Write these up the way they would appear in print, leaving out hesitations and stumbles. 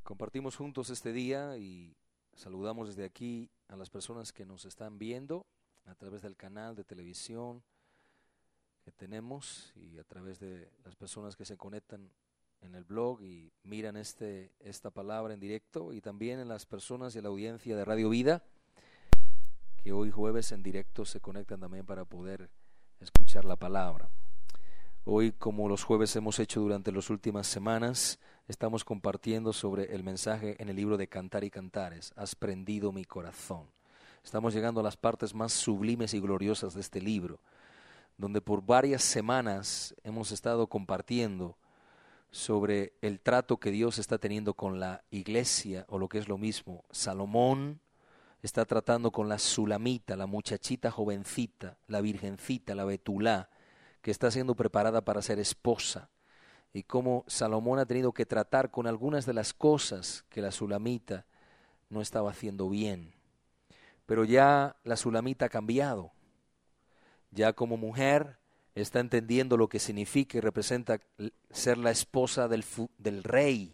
Compartimos juntos este día y saludamos desde aquí a las personas que nos están viendo a través del canal de televisión que tenemos y a través de las personas que se conectan en el blog y miran esta palabra en directo, y también en las personas y la audiencia de Radio Vida que hoy jueves en directo se conectan también para poder escuchar la palabra. Hoy, como los jueves hemos hecho durante las últimas semanas, estamos compartiendo sobre el mensaje en el libro de Cantar y Cantares, Has prendido mi corazón. Estamos llegando a las partes más sublimes y gloriosas de este libro, donde por varias semanas hemos estado compartiendo sobre el trato que Dios está teniendo con la iglesia, o lo que es lo mismo, Salomón está tratando con la Sulamita, la muchachita jovencita, la virgencita, la Betulá, que está siendo preparada para ser esposa, y cómo Salomón ha tenido que tratar con algunas de las cosas que la Sulamita no estaba haciendo bien. Pero ya la Sulamita ha cambiado, ya como mujer está entendiendo lo que significa y representa ser la esposa del rey,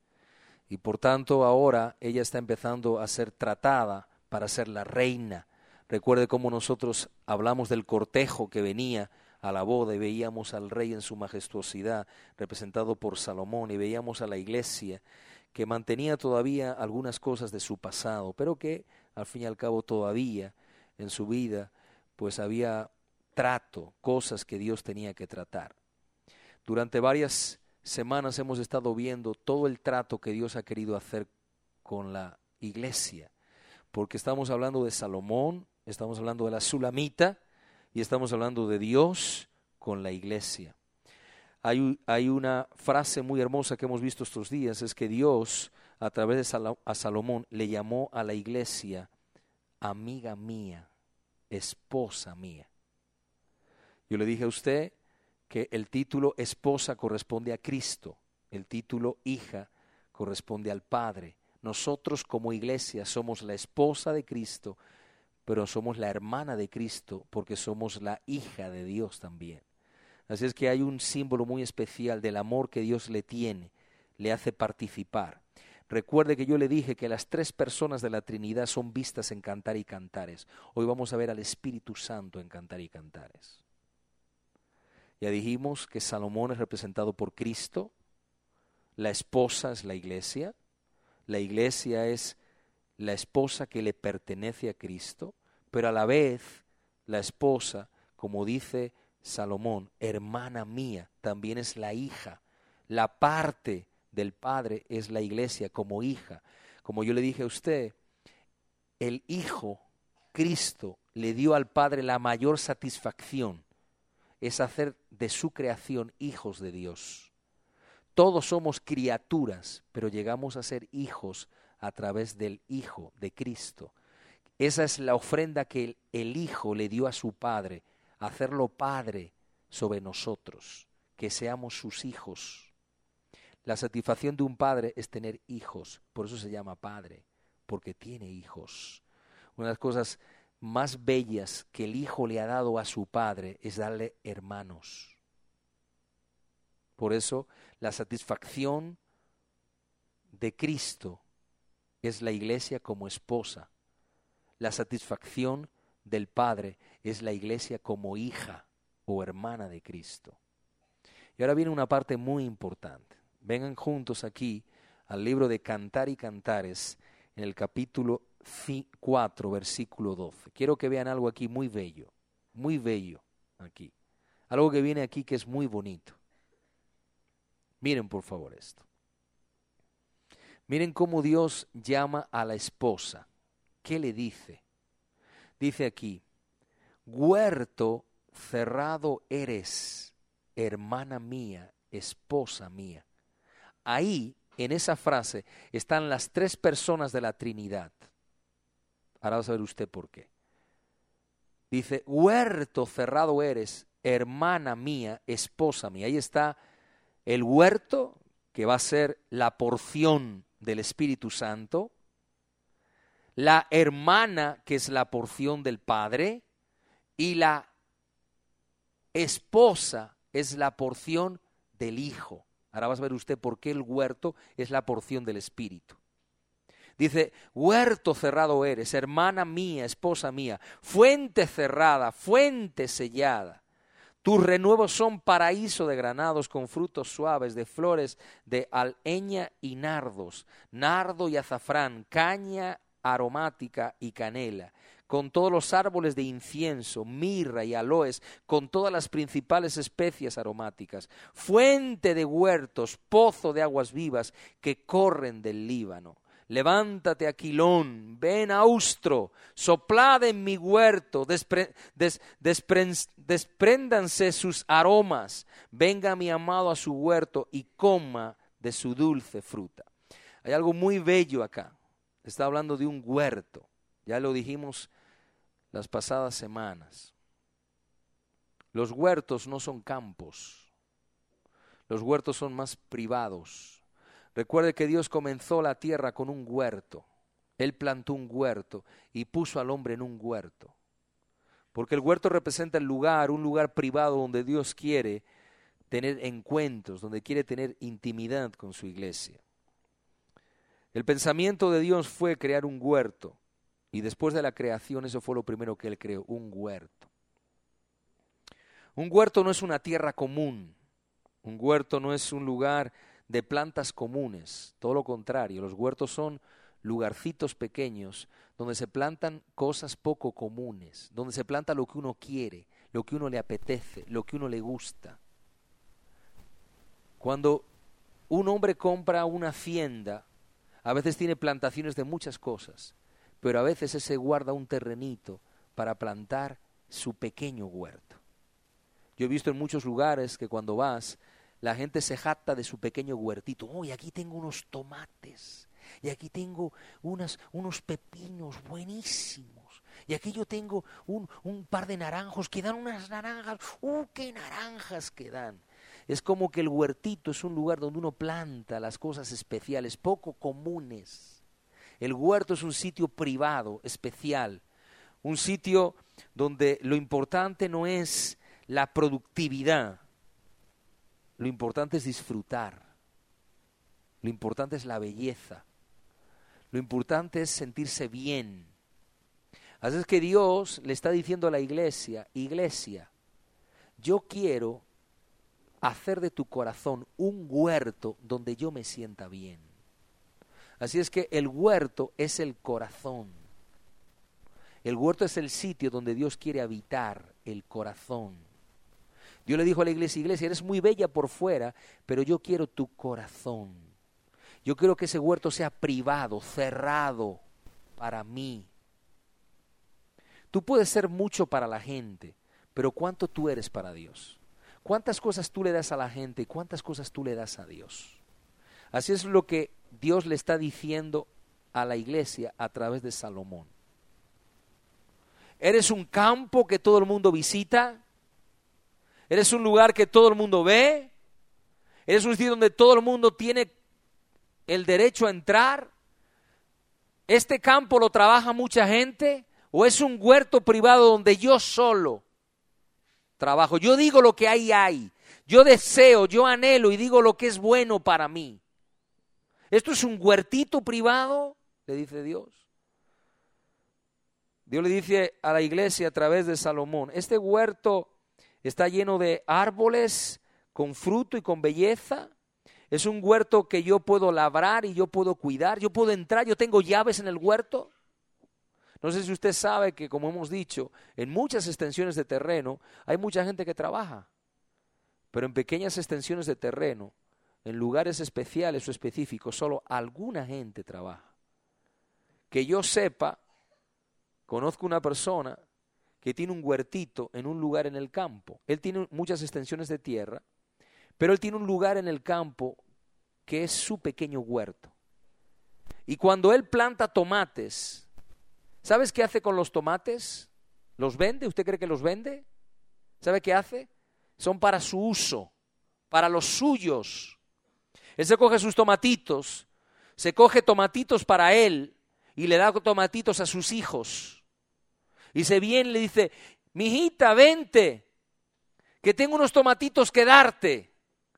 y por tanto ahora ella está empezando a ser tratada para ser la reina. Recuerde cómo nosotros hablamos del cortejo que venía a la boda y veíamos al rey en su majestuosidad representado por Salomón, y veíamos a la iglesia que mantenía todavía algunas cosas de su pasado, pero que al fin y al cabo todavía en su vida pues había trato, cosas que Dios tenía que tratar. Durante varias semanas hemos estado viendo todo el trato que Dios ha querido hacer con la iglesia, porque estamos hablando de Salomón, estamos hablando de la Sulamita y estamos hablando de Dios con la iglesia. Hay una frase muy hermosa que hemos visto estos días, es que Dios a través de Salomón le llamó a la iglesia amiga mía, esposa mía. Yo le dije a usted que el título esposa corresponde a Cristo, el título hija corresponde al Padre. Nosotros como iglesia somos la esposa de Cristo, pero somos la hermana de Cristo porque somos la hija de Dios también. Así es que hay un símbolo muy especial del amor que Dios le tiene, le hace participar. Recuerde que yo le dije que las tres personas de la Trinidad son vistas en Cantar y Cantares. Hoy vamos a ver al Espíritu Santo en Cantar y Cantares. Ya dijimos que Salomón es representado por Cristo, la esposa es la iglesia es la esposa que le pertenece a Cristo, pero a la vez la esposa, como dice Salomón, hermana mía, también es la hija. La parte del Padre es la iglesia como hija. Como yo le dije a usted, el Hijo, Cristo, le dio al Padre la mayor satisfacción, es hacer de su creación hijos de Dios. Todos somos criaturas, pero llegamos a ser hijos a través del Hijo de Cristo. Esa es la ofrenda que el Hijo le dio a su Padre, hacerlo Padre sobre nosotros, que seamos sus hijos. La satisfacción de un padre es tener hijos, por eso se llama Padre, porque tiene hijos. Una de las cosas más bellas que el Hijo le ha dado a su Padre es darle hermanos. Por eso la satisfacción de Cristo es la iglesia como esposa. La satisfacción del Padre es la iglesia como hija o hermana de Cristo. Y ahora viene una parte muy importante. Vengan juntos aquí al libro de Cantar y Cantares en el capítulo 4, versículo 12. Quiero que vean algo aquí muy bello aquí. Algo que viene aquí que es muy bonito. Miren por favor esto. Miren cómo Dios llama a la esposa. ¿Qué le dice? Dice aquí, huerto cerrado eres, hermana mía, esposa mía. Ahí, en esa frase, están las tres personas de la Trinidad. Ahora va a saber usted por qué. Dice, huerto cerrado eres, hermana mía, esposa mía. Ahí está el huerto, que va a ser la porción del Espíritu Santo, la hermana, que es la porción del Padre, y la esposa es la porción del Hijo. Ahora vas a ver usted por qué el huerto es la porción del Espíritu. Dice, huerto cerrado eres, hermana mía, esposa mía, fuente cerrada, fuente sellada. Tus renuevos son paraíso de granados con frutos suaves, de flores de alheña y nardos, nardo y azafrán, caña aromática y canela, con todos los árboles de incienso, mirra y aloes, con todas las principales especias aromáticas, fuente de huertos, pozo de aguas vivas que corren del Líbano. Levántate, Aquilón, ven, Austro, soplad en mi huerto, despréndanse sus aromas, venga mi amado a su huerto y coma de su dulce fruta. Hay algo muy bello acá, está hablando de un huerto, ya lo dijimos las pasadas semanas. Los huertos no son campos, los huertos son más privados. Recuerde que Dios comenzó la tierra con un huerto. Él plantó un huerto y puso al hombre en un huerto. Porque el huerto representa el lugar, un lugar privado donde Dios quiere tener encuentros, donde quiere tener intimidad con su iglesia. El pensamiento de Dios fue crear un huerto y después de la creación eso fue lo primero que Él creó, un huerto. Un huerto no es una tierra común, un huerto no es un lugar de plantas comunes, todo lo contrario, los huertos son lugarcitos pequeños donde se plantan cosas poco comunes, donde se planta lo que uno quiere, lo que uno le apetece, lo que uno le gusta. Cuando un hombre compra una hacienda, a veces tiene plantaciones de muchas cosas, pero a veces se guarda un terrenito para plantar su pequeño huerto. Yo he visto en muchos lugares que cuando vas, la gente se jacta de su pequeño huertito. Oh, y aquí tengo unos tomates, y aquí tengo unos pepinos buenísimos, y aquí yo tengo un par de naranjos que dan unas naranjas. ¡Qué naranjas que dan! Es como que el huertito es un lugar donde uno planta las cosas especiales, poco comunes. El huerto es un sitio privado, especial, un sitio donde lo importante no es la productividad. Lo importante es disfrutar, lo importante es la belleza, lo importante es sentirse bien. Así es que Dios le está diciendo a la iglesia, iglesia, yo quiero hacer de tu corazón un huerto donde yo me sienta bien. Así es que el huerto es el corazón, el huerto es el sitio donde Dios quiere habitar, el corazón. Dios le dijo a la iglesia, iglesia, eres muy bella por fuera, pero yo quiero tu corazón. Yo quiero que ese huerto sea privado, cerrado para mí. Tú puedes ser mucho para la gente, pero ¿cuánto tú eres para Dios? ¿Cuántas cosas tú le das a la gente y cuántas cosas tú le das a Dios? Así es lo que Dios le está diciendo a la iglesia a través de Salomón. ¿Eres un campo que todo el mundo visita? ¿Eres un lugar que todo el mundo ve? ¿Eres un sitio donde todo el mundo tiene el derecho a entrar? ¿Este campo lo trabaja mucha gente? ¿O es un huerto privado donde yo solo trabajo? Yo digo lo que hay. Yo deseo, yo anhelo y digo lo que es bueno para mí. ¿Esto es un huertito privado? Le dice Dios. Dios le dice a la iglesia a través de Salomón, este huerto está lleno de árboles con fruto y con belleza. Es un huerto que yo puedo labrar y yo puedo cuidar. Yo puedo entrar, yo tengo llaves en el huerto. No sé si usted sabe que, como hemos dicho, en muchas extensiones de terreno hay mucha gente que trabaja. Pero en pequeñas extensiones de terreno, en lugares especiales o específicos, solo alguna gente trabaja. Que yo sepa, conozco una persona que tiene un huertito en un lugar en el campo. Él tiene muchas extensiones de tierra, pero él tiene un lugar en el campo que es su pequeño huerto. Y cuando él planta tomates, ¿sabes qué hace con los tomates? ¿Los vende? ¿Usted cree que los vende? ¿Sabe qué hace? Son para su uso, para los suyos. Él se coge sus tomatitos, se coge tomatitos para él y le da tomatitos a sus hijos. Y se viene y le dice, mijita, vente, que tengo unos tomatitos que darte,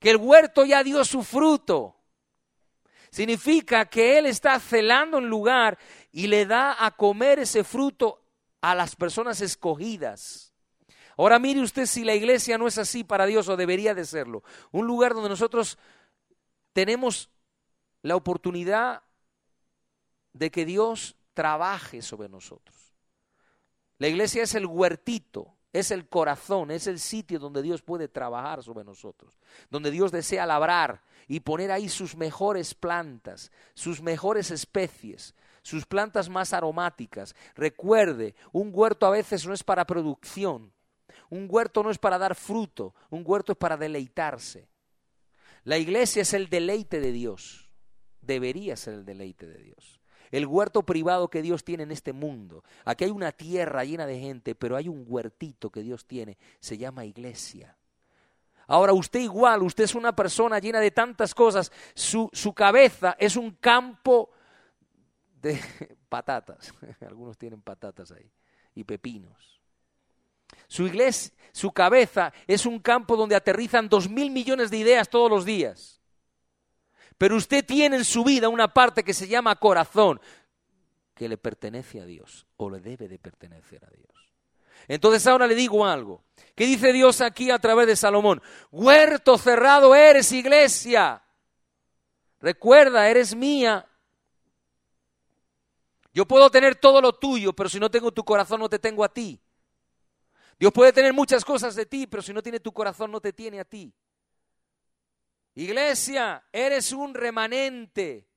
que el huerto ya dio su fruto. Significa que Él está celando un lugar y le da a comer ese fruto a las personas escogidas. Ahora mire usted si la iglesia no es así para Dios, o debería de serlo. Un lugar donde nosotros tenemos la oportunidad de que Dios trabaje sobre nosotros. La iglesia es el huertito, es el corazón, es el sitio donde Dios puede trabajar sobre nosotros, donde Dios desea labrar y poner ahí sus mejores plantas, sus mejores especies, sus plantas más aromáticas. Recuerde, un huerto a veces no es para producción, un huerto no es para dar fruto, un huerto es para deleitarse. La iglesia es el deleite de Dios, debería ser el deleite de Dios. El huerto privado que Dios tiene en este mundo. Aquí hay una tierra llena de gente, pero hay un huertito que Dios tiene, se llama iglesia. Ahora usted igual, usted es una persona llena de tantas cosas, su cabeza es un campo de patatas, algunos tienen patatas ahí, y pepinos. Su iglesia, su cabeza es un campo donde aterrizan 2.000 millones de ideas todos los días. Pero usted tiene en su vida una parte que se llama corazón, que le pertenece a Dios, o le debe de pertenecer a Dios. Entonces ahora le digo algo. ¿Qué dice Dios aquí a través de Salomón? Huerto cerrado eres, iglesia. Recuerda, eres mía. Yo puedo tener todo lo tuyo, pero si no tengo tu corazón no te tengo a ti. Dios puede tener muchas cosas de ti, pero si no tiene tu corazón no te tiene a ti. Iglesia, eres un remanente,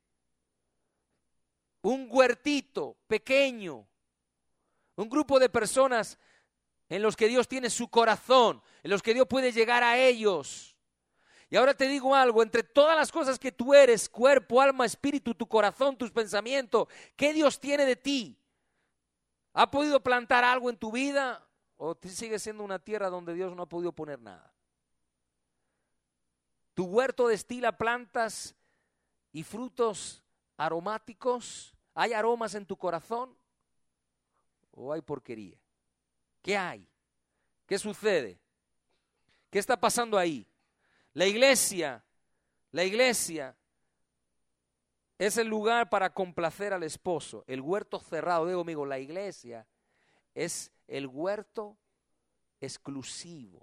un huertito pequeño, un grupo de personas en los que Dios tiene su corazón, en los que Dios puede llegar a ellos. Y ahora te digo algo, entre todas las cosas que tú eres, cuerpo, alma, espíritu, tu corazón, tus pensamientos, ¿qué Dios tiene de ti? ¿Ha podido plantar algo en tu vida o sigue siendo una tierra donde Dios no ha podido poner nada? ¿Tu huerto destila plantas y frutos aromáticos? ¿Hay aromas en tu corazón o hay porquería? ¿Qué hay? ¿Qué sucede? ¿Qué está pasando ahí? La iglesia es el lugar para complacer al esposo. El huerto cerrado, digo amigo, la iglesia es el huerto exclusivo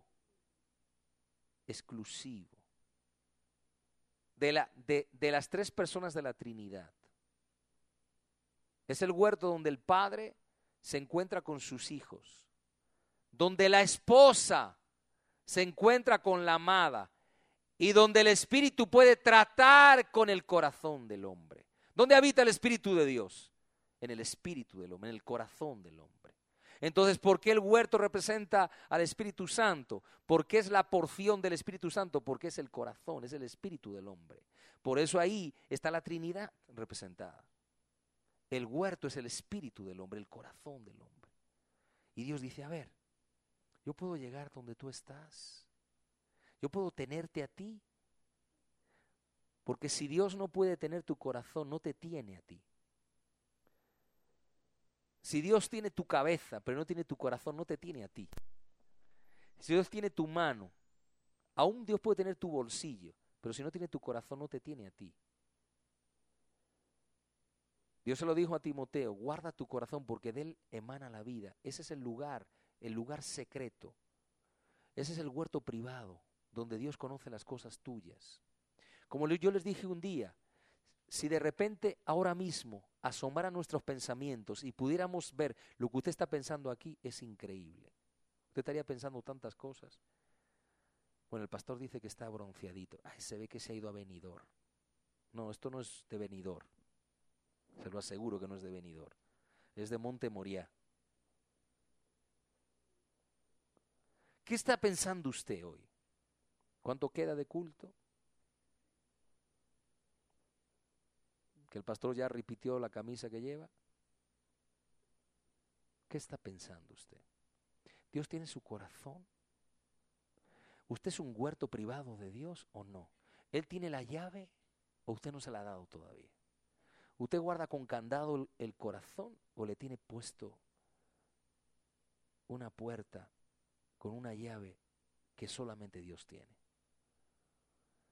de las tres personas de la Trinidad. Es el huerto donde el padre se encuentra con sus hijos, donde la esposa se encuentra con la amada y donde el Espíritu puede tratar con el corazón del hombre. ¿Dónde habita el Espíritu de Dios? En el espíritu del hombre, en el corazón del hombre. Entonces, ¿por qué el huerto representa al Espíritu Santo? ¿Por qué es la porción del Espíritu Santo? Porque es el corazón, es el espíritu del hombre. Por eso ahí está la Trinidad representada. El huerto es el espíritu del hombre, el corazón del hombre. Y Dios dice, a ver, yo puedo llegar donde tú estás. Yo puedo tenerte a ti. Porque si Dios no puede tener tu corazón, no te tiene a ti. Si Dios tiene tu cabeza, pero no tiene tu corazón, no te tiene a ti. Si Dios tiene tu mano, aún Dios puede tener tu bolsillo, pero si no tiene tu corazón, no te tiene a ti. Dios se lo dijo a Timoteo, guarda tu corazón porque de él emana la vida. Ese es el lugar secreto. Ese es el huerto privado, donde Dios conoce las cosas tuyas. Como yo les dije un día, si de repente ahora mismo asomara nuestros pensamientos y pudiéramos ver lo que usted está pensando aquí, es increíble. Usted estaría pensando tantas cosas. Bueno, el pastor dice que está bronceadito. Ay, se ve que se ha ido a Benidorm. No, esto no es de Benidorm. Se lo aseguro que no es de Benidorm. Es de Monte Moriah. ¿Qué está pensando usted hoy? ¿Cuánto queda de culto? ¿Que el pastor ya repitió la camisa que lleva? ¿Qué está pensando usted? ¿Dios tiene su corazón? ¿Usted es un huerto privado de Dios o no? ¿Él tiene la llave o usted no se la ha dado todavía? ¿Usted guarda con candado el corazón o le tiene puesto una puerta con una llave que solamente Dios tiene?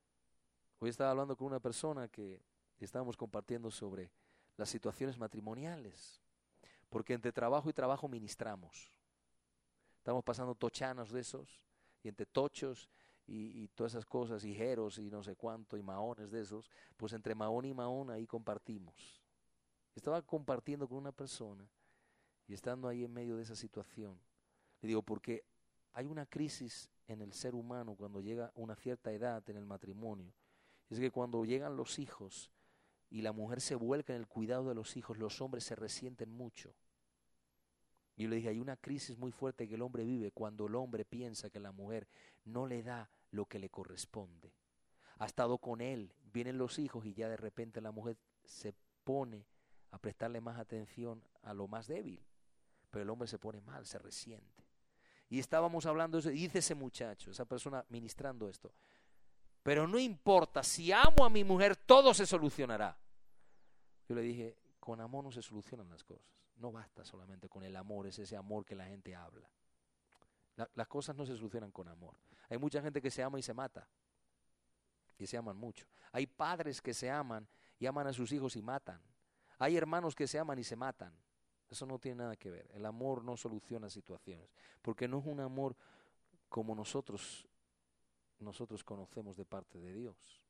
Hoy estaba hablando con una persona que estábamos compartiendo sobre las situaciones matrimoniales, porque entre trabajo y trabajo ministramos. Estamos pasando tochanos de esos, y entre tochos y todas esas cosas, y jeros y no sé cuánto, y maones de esos, pues entre maón y maón ahí compartimos. Estaba compartiendo con una persona y estando ahí en medio de esa situación, le digo, porque hay una crisis en el ser humano cuando llega a una cierta edad en el matrimonio. Es que cuando llegan los hijos y la mujer se vuelca en el cuidado de los hijos, los hombres se resienten mucho. Y yo le dije, hay una crisis muy fuerte que el hombre vive cuando el hombre piensa que la mujer no le da lo que le corresponde. Ha estado con él, vienen los hijos y ya de repente la mujer se pone a prestarle más atención a lo más débil. Pero el hombre se pone mal, se resiente. Y estábamos hablando de eso, y dice ese muchacho, esa persona ministrando esto, pero no importa, si amo a mi mujer, todo se solucionará. Yo le dije, con amor no se solucionan las cosas. No basta solamente con el amor, es ese amor que la gente habla. Las cosas no se solucionan con amor. Hay mucha gente que se ama y se mata. Y se aman mucho. Hay padres que se aman y aman a sus hijos y matan. Hay hermanos que se aman y se matan. Eso no tiene nada que ver. El amor no soluciona situaciones. Porque no es un amor como nosotros conocemos de parte de Dios.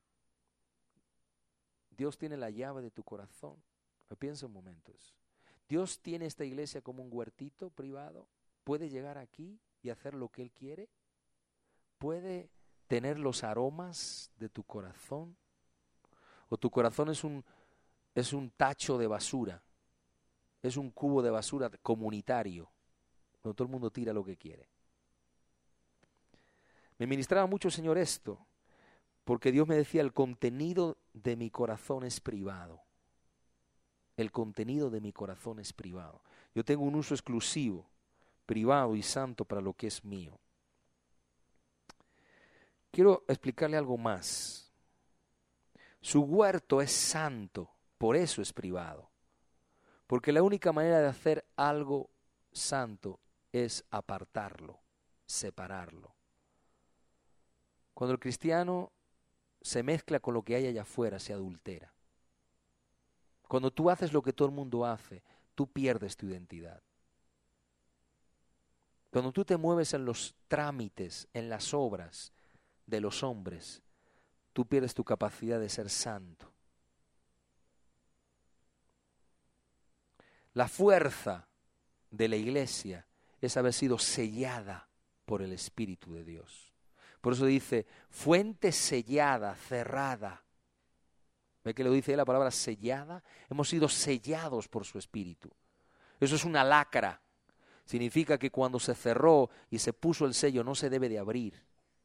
Dios tiene la llave de tu corazón. Piensa un momento eso. Dios tiene esta iglesia como un huertito privado. Puede llegar aquí y hacer lo que Él quiere. Puede tener los aromas de tu corazón. O tu corazón es un tacho de basura. Es un cubo de basura comunitario, donde todo el mundo tira lo que quiere. Me ministraba mucho, Señor, esto, porque Dios me decía, el contenido de mi corazón es privado. El contenido de mi corazón es privado. Yo tengo un uso exclusivo, privado y santo para lo que es mío. Quiero explicarle algo más. Su huerto es santo, por eso es privado. Porque la única manera de hacer algo santo es apartarlo, separarlo. Cuando el cristiano se mezcla con lo que hay allá afuera, se adultera. Cuando tú haces lo que todo el mundo hace, tú pierdes tu identidad. Cuando tú te mueves en los trámites, en las obras de los hombres, tú pierdes tu capacidad de ser santo. La fuerza de la iglesia es haber sido sellada por el Espíritu de Dios. Por eso dice, fuente sellada, cerrada. ¿Ve que lo dice la palabra sellada? Hemos sido sellados por su Espíritu. Eso es una lacra. Significa que cuando se cerró y se puso el sello no se debe de abrir.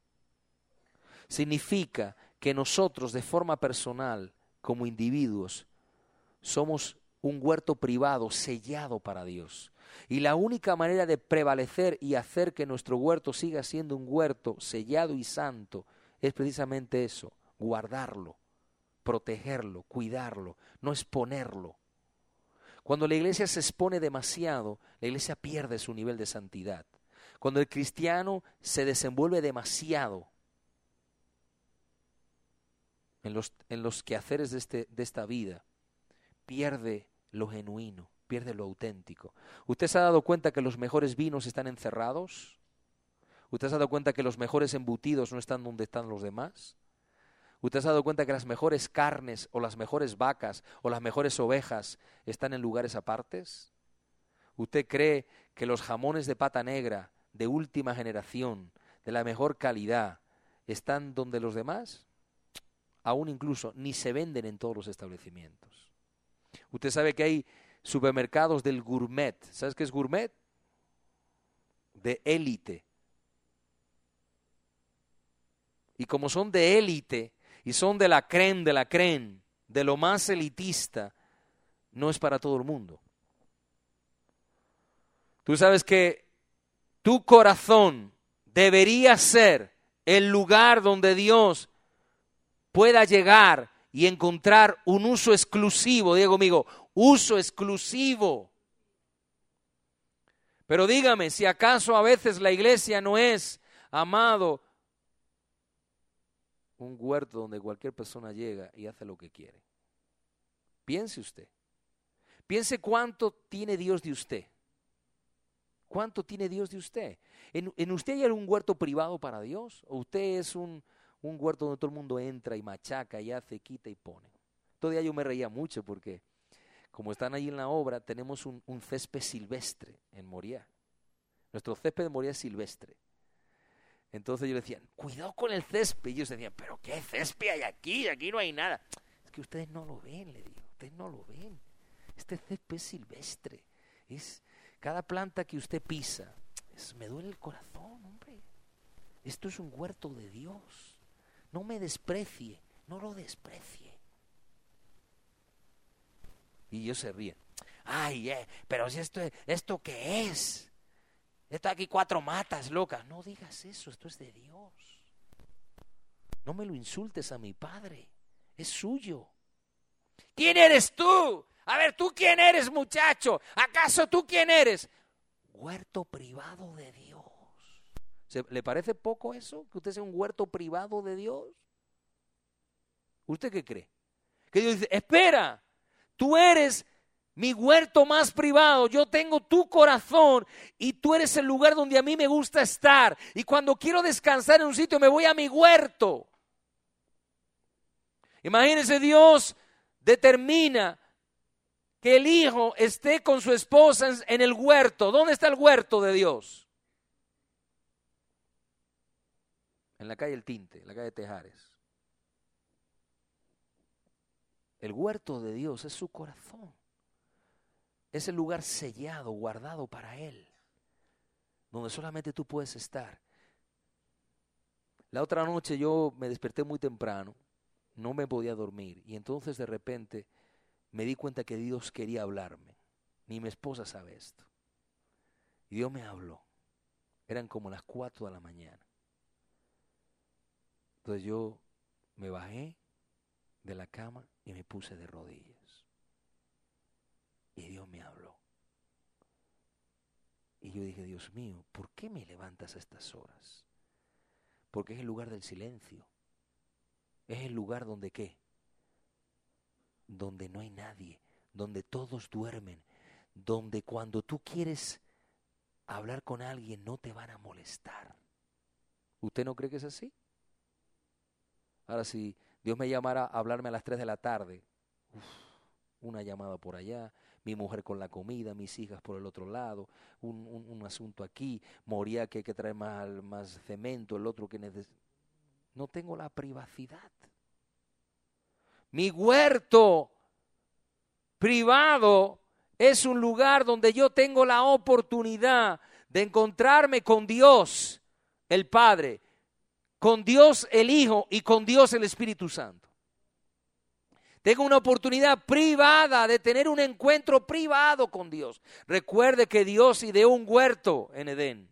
Significa que nosotros de forma personal, como individuos, somos un huerto privado sellado para Dios. Y la única manera de prevalecer y hacer que nuestro huerto siga siendo un huerto sellado y santo es precisamente eso, guardarlo, protegerlo, cuidarlo, no exponerlo. Cuando la iglesia se expone demasiado, la iglesia pierde su nivel de santidad. Cuando el cristiano se desenvuelve demasiado en los quehaceres de esta vida, pierde lo genuino, pierde lo auténtico. ¿Usted se ha dado cuenta que los mejores vinos están encerrados? ¿Usted se ha dado cuenta que los mejores embutidos no están donde están los demás? ¿Usted se ha dado cuenta que las mejores carnes o las mejores vacas o las mejores ovejas están en lugares apartes? ¿Usted cree que los jamones de pata negra de última generación, de la mejor calidad, están donde los demás? Aún incluso ni se venden en todos los establecimientos. Usted sabe que hay supermercados del gourmet. ¿Sabes qué es gourmet? De élite. Y como son de élite y son de la crème, de lo más elitista, no es para todo el mundo. Tú sabes que tu corazón debería ser el lugar donde Dios pueda llegar y encontrar un uso exclusivo. Diga conmigo, uso exclusivo. Pero dígame, si acaso a veces la iglesia no es, amado, un huerto donde cualquier persona llega y hace lo que quiere. Piense usted. Piense cuánto tiene Dios de usted. ¿Cuánto tiene Dios de usted? ¿En usted hay algún huerto privado para Dios? ¿O usted es un huerto donde todo el mundo entra y machaca y hace, quita y pone? Todavía yo me reía mucho porque como están ahí en la obra, tenemos un césped silvestre en Moriah. Nuestro césped de Moriah es silvestre. Entonces yo le decía, cuidado con el césped. Y ellos decían, pero ¿qué césped hay aquí? Aquí no hay nada. Es que ustedes no lo ven, le digo, ustedes no lo ven. Este césped es silvestre. Es cada planta que usted pisa. Me duele el corazón, hombre. Esto es un huerto de Dios. No me desprecie, no lo desprecie. Y ellos se ríen. Ay, pero si ¿esto qué es? Esto aquí 4 matas locas. No digas eso, esto es de Dios. No me lo insultes a mi Padre, es suyo. ¿Quién eres tú? A ver, ¿tú quién eres, muchacho? ¿Acaso tú quién eres? Huerto privado de Dios. ¿Le parece poco eso? ¿Que usted sea un huerto privado de Dios? ¿Usted qué cree? Que Dios dice, espera, tú eres mi huerto más privado, yo tengo tu corazón y tú eres el lugar donde a mí me gusta estar. Y cuando quiero descansar en un sitio me voy a mi huerto. Imagínense, Dios determina que el hijo esté con su esposa en el huerto. ¿Dónde está el huerto de Dios? En la calle El Tinte, en la calle Tejares. El huerto de Dios es su corazón. Es el lugar sellado, guardado para Él, donde solamente tú puedes estar. La otra noche yo me desperté muy temprano, no me podía dormir, y entonces de repente me di cuenta que Dios quería hablarme. Ni mi esposa sabe esto. Y Dios me habló. Eran como las 4 de la mañana. Entonces yo me bajé de la cama y me puse de rodillas. Y Dios me habló. Y yo dije, Dios mío, ¿por qué me levantas a estas horas? Porque es el lugar del silencio. Es el lugar donde ¿qué? Donde no hay nadie, donde todos duermen, donde cuando tú quieres hablar con alguien no te van a molestar. ¿Usted no cree que es así? Ahora, si Dios me llamara a hablarme a las 3 de la tarde, una llamada por allá, mi mujer con la comida, mis hijas por el otro lado, un asunto aquí, Moriah que hay que traer más cemento, el otro que necesita. No tengo la privacidad. Mi huerto privado es un lugar donde yo tengo la oportunidad de encontrarme con Dios, el Padre, con Dios el Hijo y con Dios el Espíritu Santo. Tengo una oportunidad privada de tener un encuentro privado con Dios. Recuerde que Dios ideó un huerto en Edén.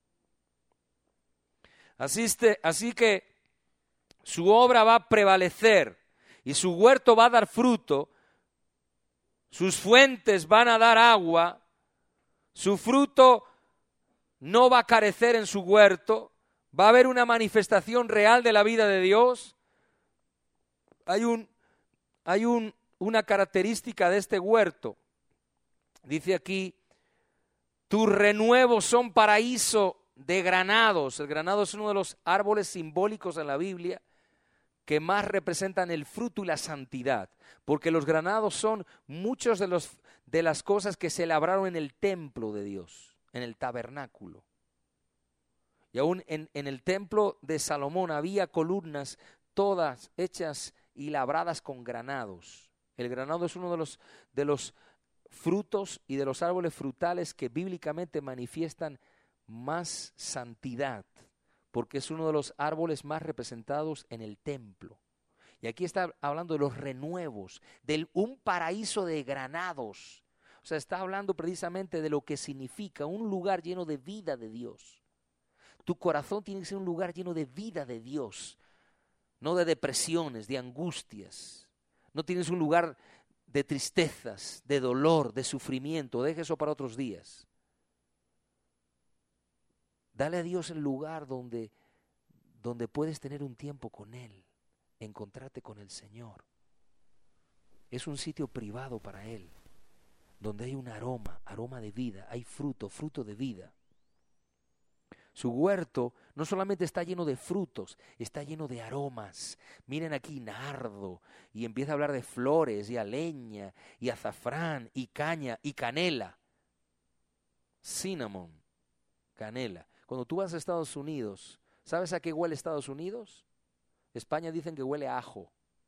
Así que su obra va a prevalecer y su huerto va a dar fruto, sus fuentes van a dar agua, su fruto no va a carecer en su huerto, va a haber una manifestación real de la vida de Dios. Hay una característica de este huerto. Dice aquí, tus renuevos son paraíso de granados. El granado es uno de los árboles simbólicos en la Biblia que más representan el fruto y la santidad, porque los granados son muchos de las cosas que se labraron en el templo de Dios, en el tabernáculo. Y aún en el templo de Salomón había columnas todas hechas y labradas con granados. El granado es uno de los frutos y de los árboles frutales que bíblicamente manifiestan más santidad, porque es uno de los árboles más representados en el templo. Y aquí está hablando de los renuevos, de un paraíso de granados. O sea, está hablando precisamente de lo que significa un lugar lleno de vida de Dios. Tu corazón tiene que ser un lugar lleno de vida de Dios, no de depresiones, de angustias. No tienes un lugar de tristezas, de dolor, de sufrimiento. Deja eso para otros días. Dale a Dios el lugar donde puedes tener un tiempo con Él. encontrarte con el Señor. Es un sitio privado para Él, donde hay un aroma de vida, hay fruto de vida. Su huerto no solamente está lleno de frutos, está lleno de aromas. Miren aquí, nardo, y empieza a hablar de flores, y aleña, y azafrán, y caña, y canela. Cinnamon, canela. Cuando tú vas a Estados Unidos, ¿sabes a qué huele Estados Unidos? España dicen que huele a ajo.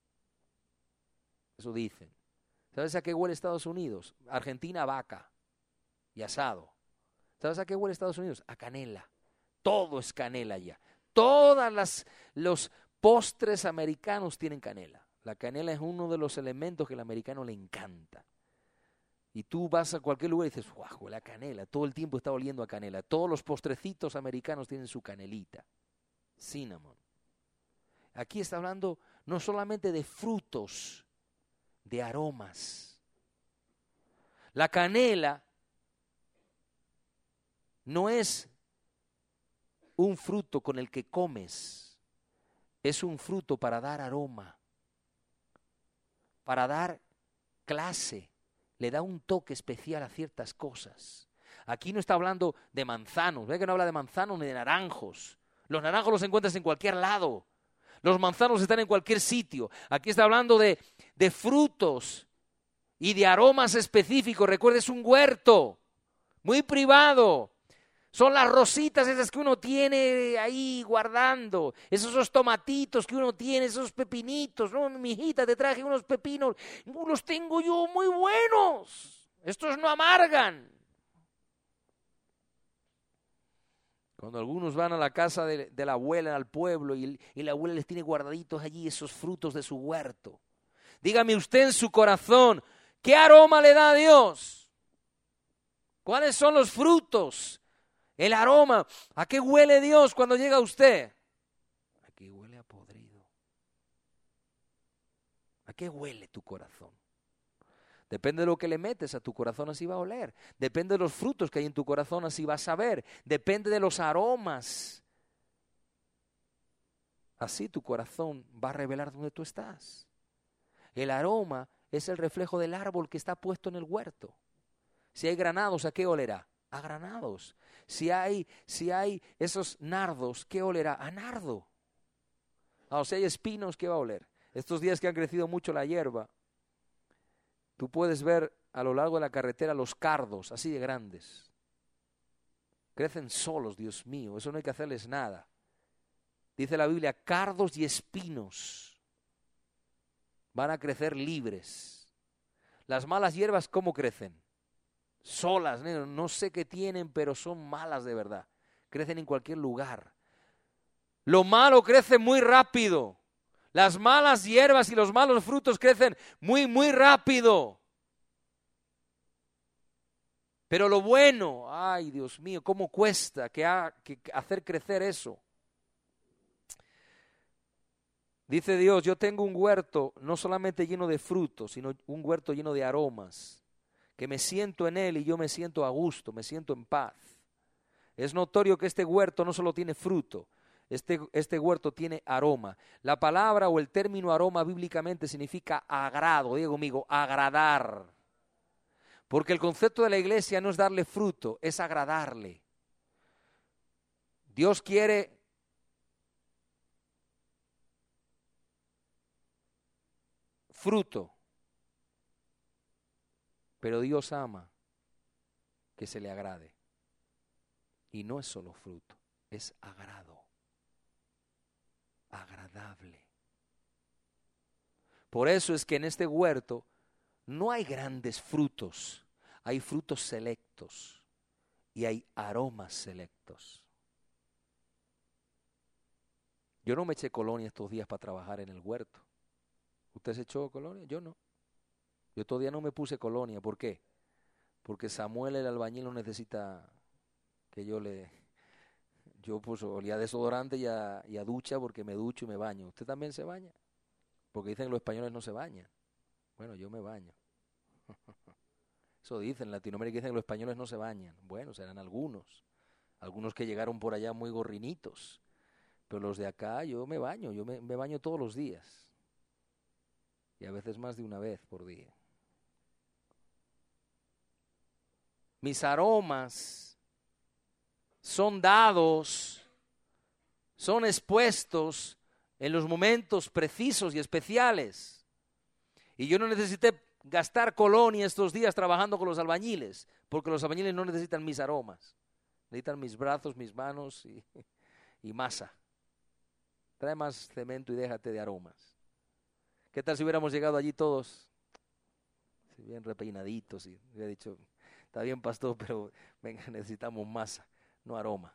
Eso dicen. ¿Sabes a qué huele Estados Unidos? Argentina, a vaca y asado. ¿Sabes a qué huele Estados Unidos? A canela. Todo es canela ya. Los postres americanos tienen canela. La canela es uno de los elementos que al americano le encanta. Y tú vas a cualquier lugar y dices, ¡guau, huele a canela! Todo el tiempo está oliendo a canela. Todos los postrecitos americanos tienen su canelita. Cinnamon. Aquí está hablando no solamente de frutos, de aromas. La canela no es un fruto con el que comes, es un fruto para dar aroma, para dar clase, le da un toque especial a ciertas cosas. Aquí no está hablando de manzanos, ¿ve que no habla de manzanos ni de naranjos? Los naranjos los encuentras en cualquier lado, los manzanos están en cualquier sitio. Aquí está hablando de frutos y de aromas específicos. Recuerda, es un huerto muy privado. Son las rositas esas que uno tiene ahí guardando, esos tomatitos que uno tiene, esos pepinitos. No, mi hijita, te traje unos pepinos, los tengo yo muy buenos, estos no amargan. Cuando algunos van a la casa de la abuela, al pueblo, y la abuela les tiene guardaditos allí esos frutos de su huerto. Dígame usted en su corazón, ¿qué aroma le da a Dios? ¿Cuáles son los frutos? El aroma, ¿a qué huele Dios cuando llega a usted? ¿A qué huele a podrido? ¿A qué huele tu corazón? Depende de lo que le metes a tu corazón, así va a oler. Depende de los frutos que hay en tu corazón, así vas a ver. Depende de los aromas. Así tu corazón va a revelar dónde tú estás. El aroma es el reflejo del árbol que está puesto en el huerto. Si hay granados, ¿a qué olerá? A granados. Si hay esos nardos, ¿qué olerá? A nardo. Si hay espinos, ¿qué va a oler? Estos días que han crecido mucho la hierba, tú puedes ver a lo largo de la carretera los cardos, así de grandes. Crecen solos, Dios mío, eso no hay que hacerles nada. Dice la Biblia, cardos y espinos van a crecer libres. Las malas hierbas, ¿cómo crecen? Solas, no sé qué tienen, pero son malas de verdad. Crecen en cualquier lugar. Lo malo crece muy rápido. Las malas hierbas y los malos frutos crecen muy, muy rápido. Pero lo bueno, ay Dios mío, cómo cuesta que hacer crecer eso. Dice Dios, yo tengo un huerto no solamente lleno de frutos, sino un huerto lleno de aromas, que me siento en él y yo me siento a gusto, me siento en paz. Es notorio que este huerto no solo tiene fruto, este huerto tiene aroma. La palabra o el término aroma bíblicamente significa agrado, diga conmigo, agradar. Porque el concepto de la iglesia no es darle fruto, es agradarle. Dios quiere fruto, pero Dios ama que se le agrade. Y no es solo fruto, es agrado, agradable. Por eso es que en este huerto no hay grandes frutos, hay frutos selectos y hay aromas selectos. Yo no me eché colonia estos días para trabajar en el huerto. ¿Usted se echó colonia? Yo no. Yo todavía no me puse colonia. ¿Por qué? Porque Samuel el albañil no necesita que yo pues olía a desodorante y a ducha porque me ducho y me baño. ¿Usted también se baña? Porque dicen que los españoles no se bañan. Bueno, yo me baño. Eso dicen, en Latinoamérica dicen que los españoles no se bañan. Bueno, serán algunos que llegaron por allá muy gorrinitos. Pero los de acá yo me baño, me baño todos los días. y a veces más de una vez por día. Mis aromas son dados, son expuestos en los momentos precisos y especiales. Y yo no necesité gastar colonia estos días trabajando con los albañiles, porque los albañiles no necesitan mis aromas, necesitan mis brazos, mis manos y masa. Trae más cemento y déjate de aromas. ¿Qué tal si hubiéramos llegado allí todos bien repeinaditos y hubiera dicho, está bien, pastor, pero venga, necesitamos masa, no aroma?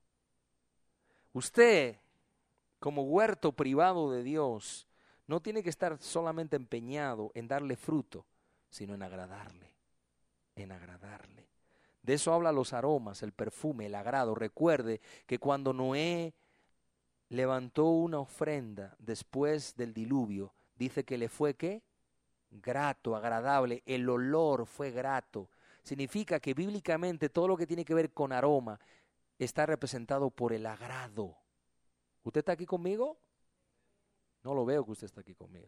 Usted, como huerto privado de Dios, no tiene que estar solamente empeñado en darle fruto, sino en agradarle, en agradarle. De eso habla los aromas, el perfume, el agrado. Recuerde que cuando Noé levantó una ofrenda después del diluvio, dice que le fue ¿qué? Grato, agradable, el olor fue grato. Significa que bíblicamente todo lo que tiene que ver con aroma está representado por el agrado. ¿Usted está aquí conmigo? No lo veo que usted está aquí conmigo.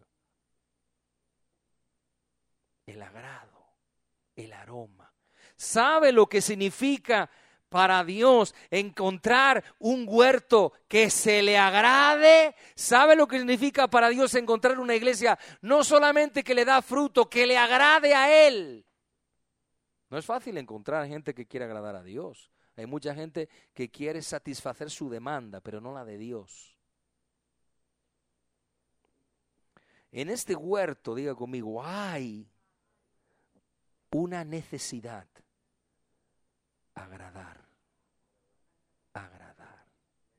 El agrado, el aroma. ¿Sabe lo que significa para Dios encontrar un huerto que se le agrade? ¿Sabe lo que significa para Dios encontrar una iglesia no solamente que le da fruto, que le agrade a Él? No es fácil encontrar gente que quiere agradar a Dios. Hay mucha gente que quiere satisfacer su demanda, pero no la de Dios. En este huerto, diga conmigo, hay una necesidad: agradar. Agradar.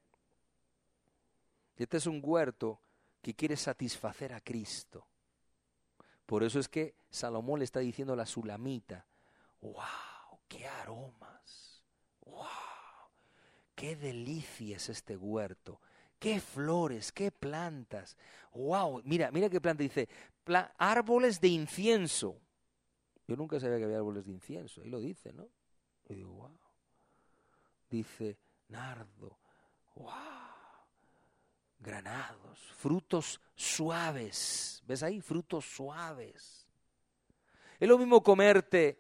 Este es un huerto que quiere satisfacer a Cristo. Por eso es que Salomón le está diciendo a la sulamita, ¡wow! ¡Qué aromas! ¡Wow! ¡Qué delicia es este huerto! ¡Qué flores! ¡Qué plantas! ¡Wow! Mira qué planta dice, árboles de incienso. Yo nunca sabía que había árboles de incienso. Ahí lo dice, ¿no? Y digo, ¡wow! Dice nardo, ¡wow! Granados, frutos suaves. ¿Ves ahí? Frutos suaves. Es lo mismo comerte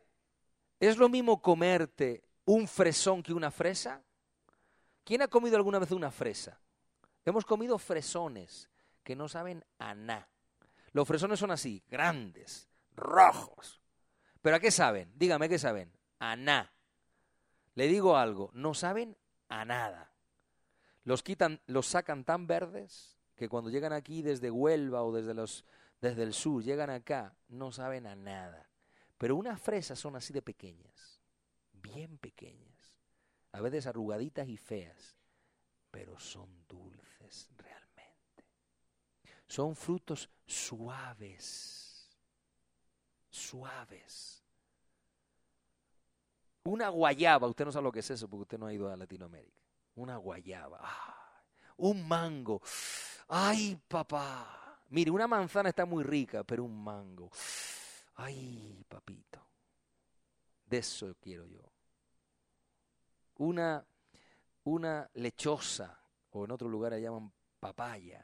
un fresón que una fresa. ¿Quién ha comido alguna vez una fresa? Hemos comido fresones que no saben a nada. Los fresones son así, grandes, rojos. ¿Pero a qué saben? Dígame, ¿qué saben? A nada. Le digo algo, no saben a nada. Los sacan tan verdes que cuando llegan aquí desde Huelva o desde el sur, llegan acá, no saben a nada. Pero unas fresas son así de pequeñas, bien pequeñas, a veces arrugaditas y feas, pero son dulces realmente. Son frutos suaves, suaves. Una guayaba, usted no sabe lo que es eso porque usted no ha ido a Latinoamérica. Una guayaba, un mango, ay papá, mire, una manzana está muy rica, pero un mango, ay papito, de eso quiero yo. Una lechosa, o en otro lugar la llaman papaya.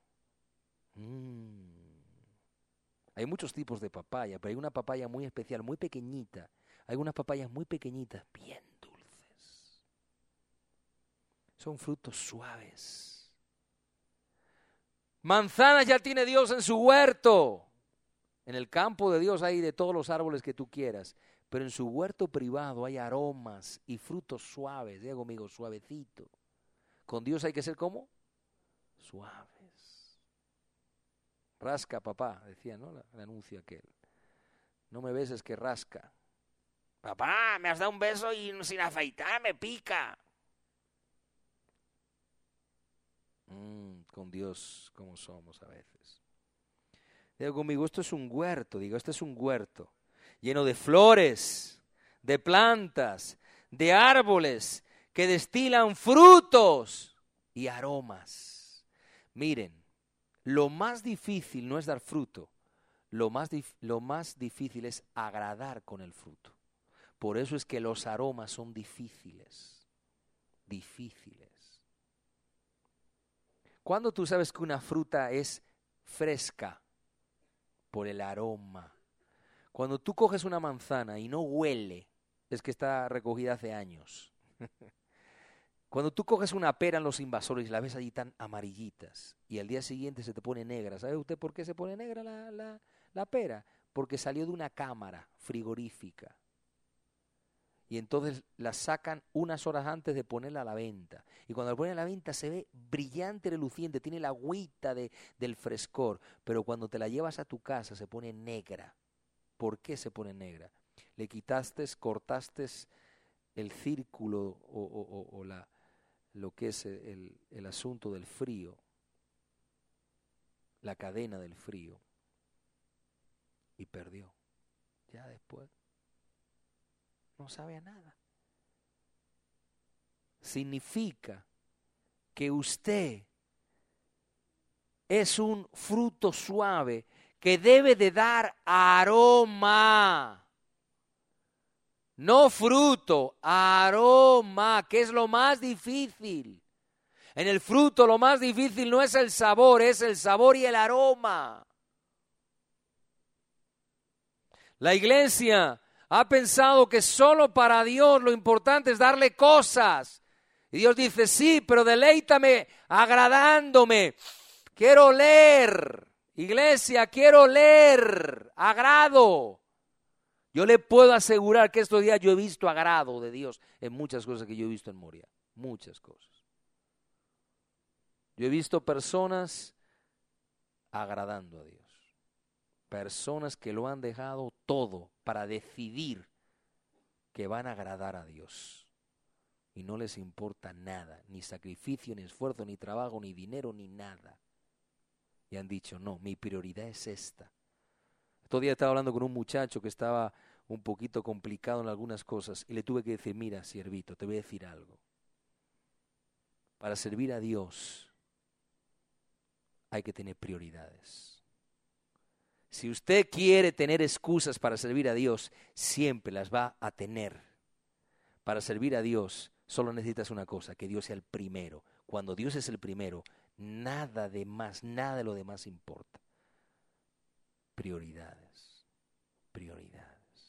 Hay muchos tipos de papaya, pero hay una papaya muy especial, muy pequeñita. Hay unas papayas muy pequeñitas, bien dulces. Son frutos suaves. Manzanas ya tiene Dios en su huerto. En el campo de Dios hay de todos los árboles que tú quieras, pero en su huerto privado hay aromas y frutos suaves. Diga conmigo, suavecito. Con Dios hay que ser ¿cómo? Suaves. Rasca, papá, decía, ¿no? El anuncio aquel. No me beses que rasca. Papá, me has dado un beso y sin afeitar me pica. Con Dios como somos a veces. Digo conmigo, esto es un huerto, este es un huerto lleno de flores, de plantas, de árboles que destilan frutos y aromas. Miren, lo más difícil no es dar fruto, lo más difícil es agradar con el fruto. Por eso es que los aromas son difíciles, difíciles. ¿Cuándo tú sabes que una fruta es fresca? por el aroma. Cuando tú coges una manzana y no huele, es que está recogida hace años. Cuando tú coges una pera en los invasores y la ves allí tan amarillitas y al día siguiente se te pone negra, ¿sabe usted por qué se pone negra la pera? Porque salió de una cámara frigorífica. Y entonces la sacan unas horas antes de ponerla a la venta. Y cuando la ponen a la venta se ve brillante, reluciente, tiene la agüita del frescor. Pero cuando te la llevas a tu casa se pone negra. ¿Por qué se pone negra? Le quitaste, cortaste el círculo lo que es el asunto del frío, la cadena del frío, y perdió. Ya después no sabe a nada. Significa que usted es un fruto suave que debe de dar aroma. No fruto, aroma, que es lo más difícil. En el fruto lo más difícil no es el sabor, es el sabor y el aroma. La iglesia ha pensado que solo para Dios lo importante es darle cosas. Y Dios dice, sí, pero deleítame agradándome. Quiero oler, iglesia, quiero oler, agrado. Yo le puedo asegurar que estos días yo he visto agrado de Dios en muchas cosas que yo he visto en Moria. Muchas cosas. Yo he visto personas agradando a Dios. Personas que lo han dejado todo para decidir que van a agradar a Dios. Y no les importa nada, ni sacrificio, ni esfuerzo, ni trabajo, ni dinero, ni nada. Y han dicho, no, mi prioridad es esta. Estos días estaba hablando con un muchacho que estaba un poquito complicado en algunas cosas y le tuve que decir, mira, siervito, te voy a decir algo. Para servir a Dios hay que tener prioridades. Si usted quiere tener excusas para servir a Dios, siempre las va a tener. Para servir a Dios solo necesitas una cosa, que Dios sea el primero. Cuando Dios es el primero, nada de más, nada de lo demás importa. Prioridades, prioridades.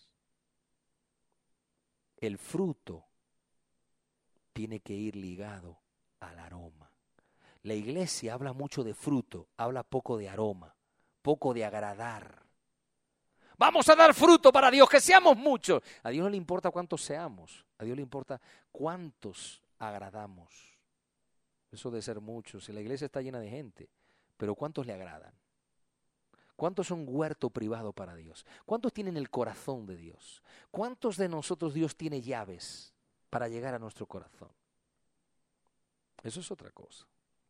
El fruto tiene que ir ligado al aroma. La iglesia habla mucho de fruto, habla poco de aroma, poco de agradar. Vamos a dar fruto para Dios, que seamos muchos. A Dios no le importa cuántos seamos, a Dios le importa cuántos agradamos. Eso de ser muchos, si la iglesia está llena de gente, pero ¿cuántos le agradan? ¿Cuántos son huerto privado para Dios? ¿Cuántos tienen el corazón de Dios? ¿Cuántos de nosotros Dios tiene llaves para llegar a nuestro corazón? Eso es otra cosa.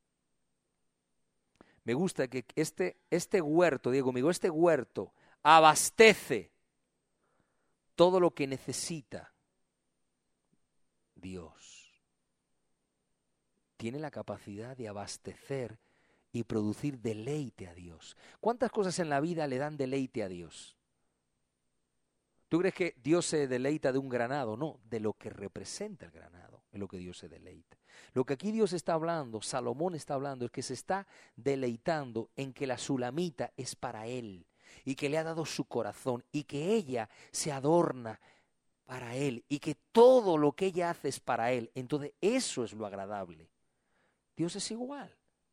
Me gusta que este huerto, digo conmigo, este huerto abastece todo lo que necesita Dios. Tiene la capacidad de abastecer y producir deleite a Dios. ¿Cuántas cosas en la vida le dan deleite a Dios? ¿Tú crees que Dios se deleita de un granado? No, de lo que representa el granado es lo que Dios se deleita. Lo que aquí Dios está hablando, Salomón está hablando, es que se está deleitando en que la sulamita es para él y que le ha dado su corazón y que ella se adorna para él y que todo lo que ella hace es para él. Entonces eso es lo agradable. Dios es igual.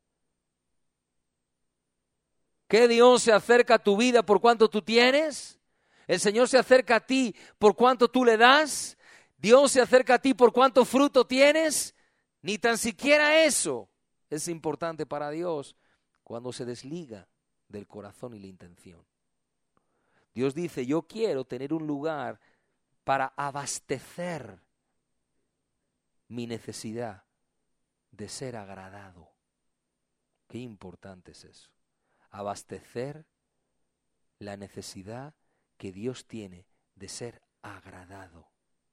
¿Qué Dios se acerca a tu vida por cuánto tú tienes? El Señor se acerca a ti por cuánto tú le das. Dios se acerca a ti por cuánto fruto tienes. Ni tan siquiera eso es importante para Dios cuando se desliga del corazón y la intención. Dios dice, yo quiero tener un lugar para abastecer mi necesidad de ser agradado. Qué importante es eso. Abastecer la necesidad que Dios tiene de ser agradado.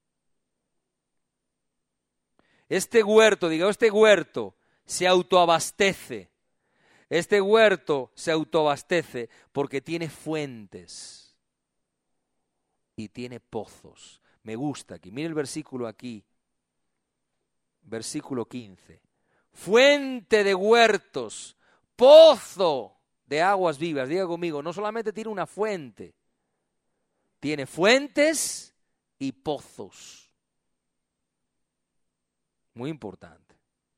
Este huerto se autoabastece. Este huerto se autoabastece porque tiene fuentes y tiene pozos. Me gusta aquí. Mire el versículo aquí. Versículo 15. Fuente de huertos, pozo de aguas vivas. Diga conmigo, no solamente tiene una fuente, tiene fuentes y pozos. Muy importante.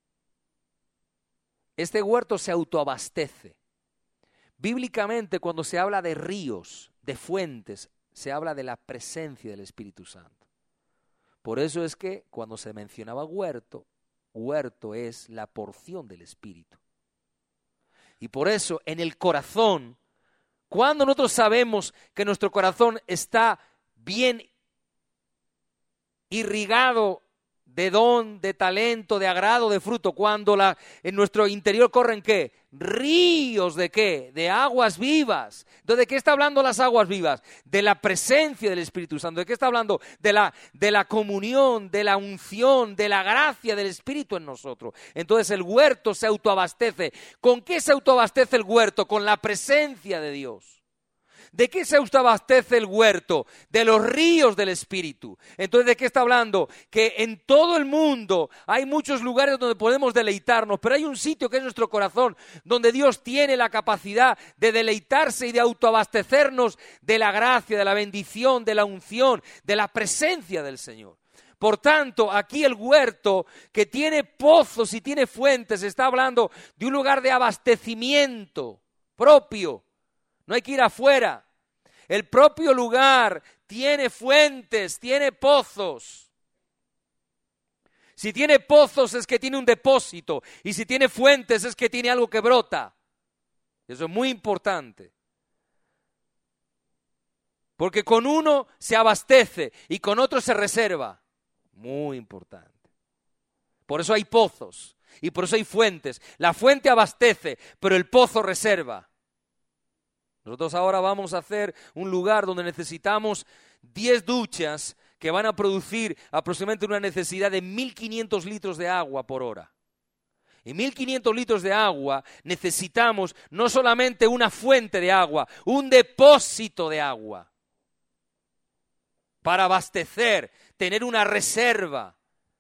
Este huerto se autoabastece. Bíblicamente, cuando se habla de ríos, de fuentes, se habla de la presencia del Espíritu Santo. Por eso es que cuando se mencionaba huerto, huerto es la porción del Espíritu. Y por eso en el corazón, cuando nosotros sabemos que nuestro corazón está bien irrigado de don, de talento, de agrado, de fruto, cuando en nuestro interior corren ¿qué? Ríos de ¿qué? De aguas vivas. Entonces, ¿de qué está hablando las aguas vivas? De la presencia del Espíritu Santo. ¿De qué está hablando? De la comunión, de la unción, de la gracia del Espíritu en nosotros. Entonces el huerto se autoabastece. ¿Con qué se autoabastece el huerto? Con la presencia de Dios. ¿De qué se autoabastece el huerto? De los ríos del Espíritu. Entonces, ¿de qué está hablando? Que en todo el mundo hay muchos lugares donde podemos deleitarnos, pero hay un sitio que es nuestro corazón, donde Dios tiene la capacidad de deleitarse y de autoabastecernos de la gracia, de la bendición, de la unción, de la presencia del Señor. Por tanto, aquí el huerto que tiene pozos y tiene fuentes, está hablando de un lugar de abastecimiento propio. No hay que ir afuera. El propio lugar tiene fuentes, tiene pozos. Si tiene pozos es que tiene un depósito. Y si tiene fuentes es que tiene algo que brota. Eso es muy importante. Porque con uno se abastece y con otro se reserva. Muy importante. Por eso hay pozos y por eso hay fuentes. La fuente abastece, pero el pozo reserva. Nosotros ahora vamos a hacer un lugar donde necesitamos 10 duchas que van a producir aproximadamente una necesidad de 1.500 litros de agua por hora. Y 1.500 litros de agua necesitamos no solamente una fuente de agua, un depósito de agua para abastecer, tener una reserva.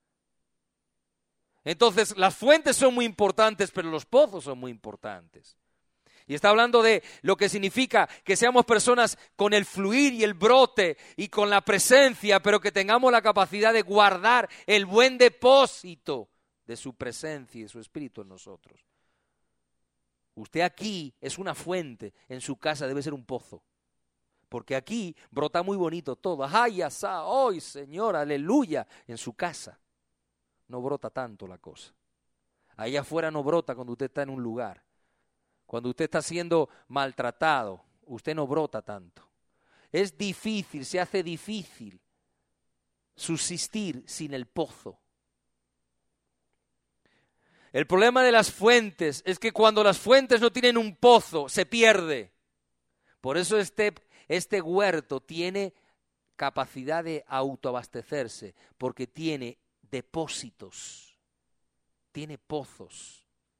Entonces, las fuentes son muy importantes, pero los pozos son muy importantes. Y está hablando de lo que significa que seamos personas con el fluir y el brote y con la presencia, pero que tengamos la capacidad de guardar el buen depósito de su presencia y de su espíritu en nosotros. Usted aquí es una fuente, en su casa debe ser un pozo. Porque aquí brota muy bonito todo. ¡Ay, asá! ¡Hoy, Señor! ¡Aleluya! En su casa no brota tanto la cosa. Allá afuera no brota cuando usted está en un lugar. Cuando usted está siendo maltratado, usted no brota tanto. Es difícil, se hace difícil subsistir sin el pozo. El problema de las fuentes es que cuando las fuentes no tienen un pozo, se pierde. Por eso este huerto tiene capacidad de autoabastecerse, porque tiene depósitos, tiene pozos.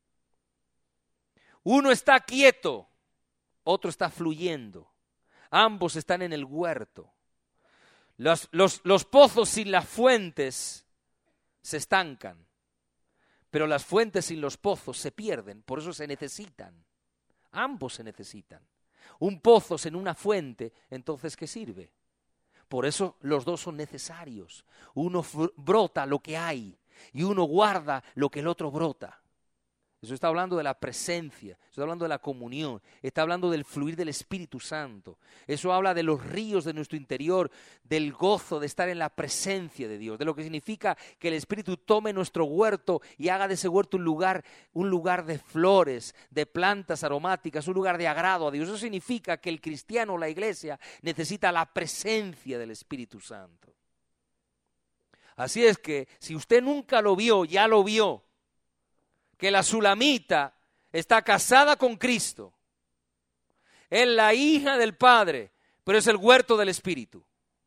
Uno está quieto, otro está fluyendo. Ambos están en el huerto. Los pozos sin las fuentes se estancan, pero las fuentes sin los pozos se pierden, por eso se necesitan. Ambos se necesitan. Un pozo sin una fuente, entonces ¿qué sirve? Por eso los dos son necesarios. Uno brota lo que hay y uno guarda lo que el otro brota. Eso está hablando de la presencia, está hablando de la comunión, está hablando del fluir del Espíritu Santo. Eso habla de los ríos de nuestro interior, del gozo de estar en la presencia de Dios, de lo que significa que el Espíritu tome nuestro huerto y haga de ese huerto un lugar de flores, de plantas aromáticas, un lugar de agrado a Dios. Eso significa que el cristiano, la iglesia, necesita la presencia del Espíritu Santo. Así es que si usted nunca lo vio, ya lo vio. Que la Sulamita está casada con Cristo. Es la hija del Padre, pero es el huerto del Espíritu.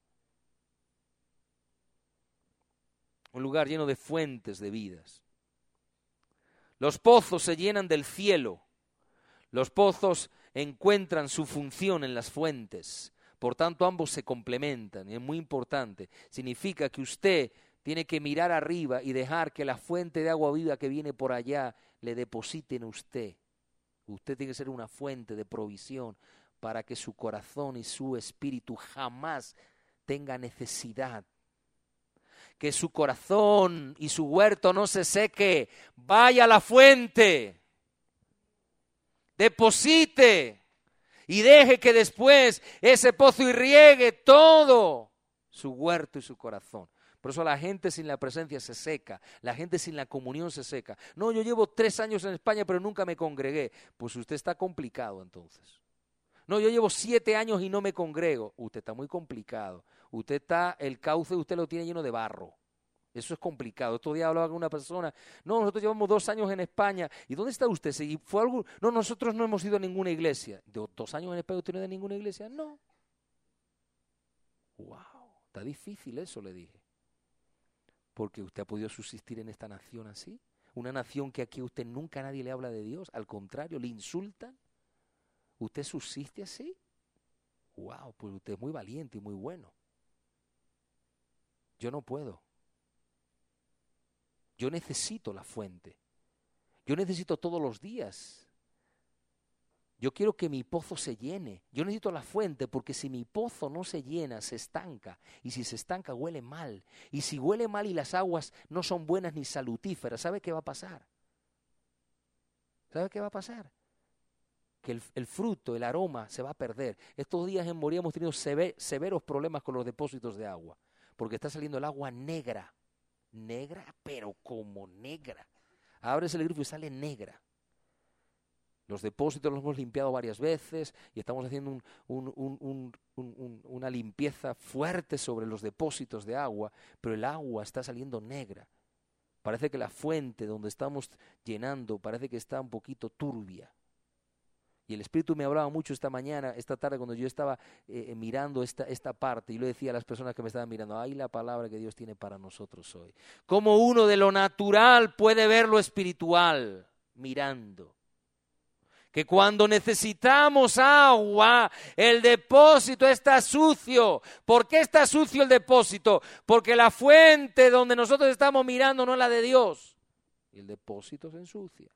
Un lugar lleno de fuentes de vidas. Los pozos se llenan del cielo. Los pozos encuentran su función en las fuentes. Por tanto, ambos se complementan. Y es muy importante. Significa que usted tiene que mirar arriba y dejar que la fuente de agua viva que viene por allá le deposite en usted Usted tiene que ser una fuente de provisión para que su corazón y su espíritu jamás tenga necesidad. Que su corazón y su huerto no se seque. Vaya a la fuente. Deposite. Y deje que después ese pozo irriegue todo su huerto y su corazón. Por eso la gente sin la presencia se seca, la gente sin la comunión se seca. No, yo llevo 3 años en España pero nunca me congregué. Pues usted está complicado entonces. No, yo llevo 7 años y no me congrego. Usted está muy complicado. Usted está, el cauce usted lo tiene lleno de barro. Eso es complicado. Estos días hablaba con una persona. No, nosotros llevamos 2 años en España. ¿Y dónde está usted? ¿Si fue algo? No, nosotros no hemos ido a ninguna iglesia. ¿De 2 años en España usted no ha ido a ninguna iglesia? No. Wow, está difícil eso, le dije. Porque usted ha podido subsistir en esta nación así. Una nación que aquí usted nunca a nadie le habla de Dios. Al contrario, le insultan. ¿Usted subsiste así? Wow, pues usted es muy valiente y muy bueno. Yo no puedo. Yo necesito la fuente. Yo necesito todos los días. Yo quiero que mi pozo se llene. Yo necesito la fuente porque si mi pozo no se llena, se estanca. Y si se estanca, huele mal. Y si huele mal y las aguas no son buenas ni salutíferas, ¿sabe qué va a pasar? ¿Sabe qué va a pasar? Que el fruto, el aroma se va a perder. Estos días en Moría hemos tenido severos problemas con los depósitos de agua. Porque está saliendo el agua negra. Negra, pero como negra. Abres el grifo y sale negra. Los depósitos los hemos limpiado varias veces y estamos haciendo una limpieza fuerte sobre los depósitos de agua, pero el agua está saliendo negra. Parece que la fuente donde estamos llenando parece que está un poquito turbia. Y el Espíritu me hablaba mucho esta tarde cuando yo estaba mirando esta parte y le decía a las personas que me estaban mirando, ¡ay la palabra que Dios tiene para nosotros hoy! Cómo uno de lo natural puede ver lo espiritual mirando. Que cuando necesitamos agua, el depósito está sucio. ¿Por qué está sucio el depósito? Porque la fuente donde nosotros estamos mirando no es la de Dios. Y el depósito se ensucia.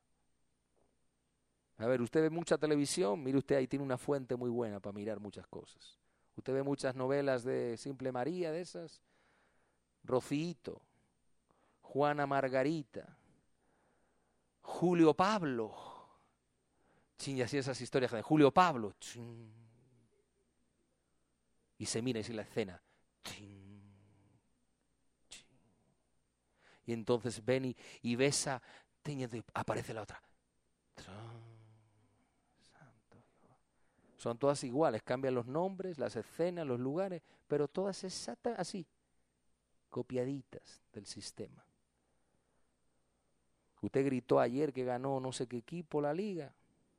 A ver, usted ve mucha televisión, mire usted ahí tiene una fuente muy buena para mirar muchas cosas. Usted ve muchas novelas de Simple María, de esas. Rocito, Juana Margarita, Julio Pablo. Y así esas historias de Julio Pablo. Y se mira así la escena. Y entonces ven y besa, y aparece la otra. Son todas iguales, cambian los nombres, las escenas, los lugares, pero todas exactas así, copiaditas del sistema. Usted gritó ayer que ganó no sé qué equipo la liga.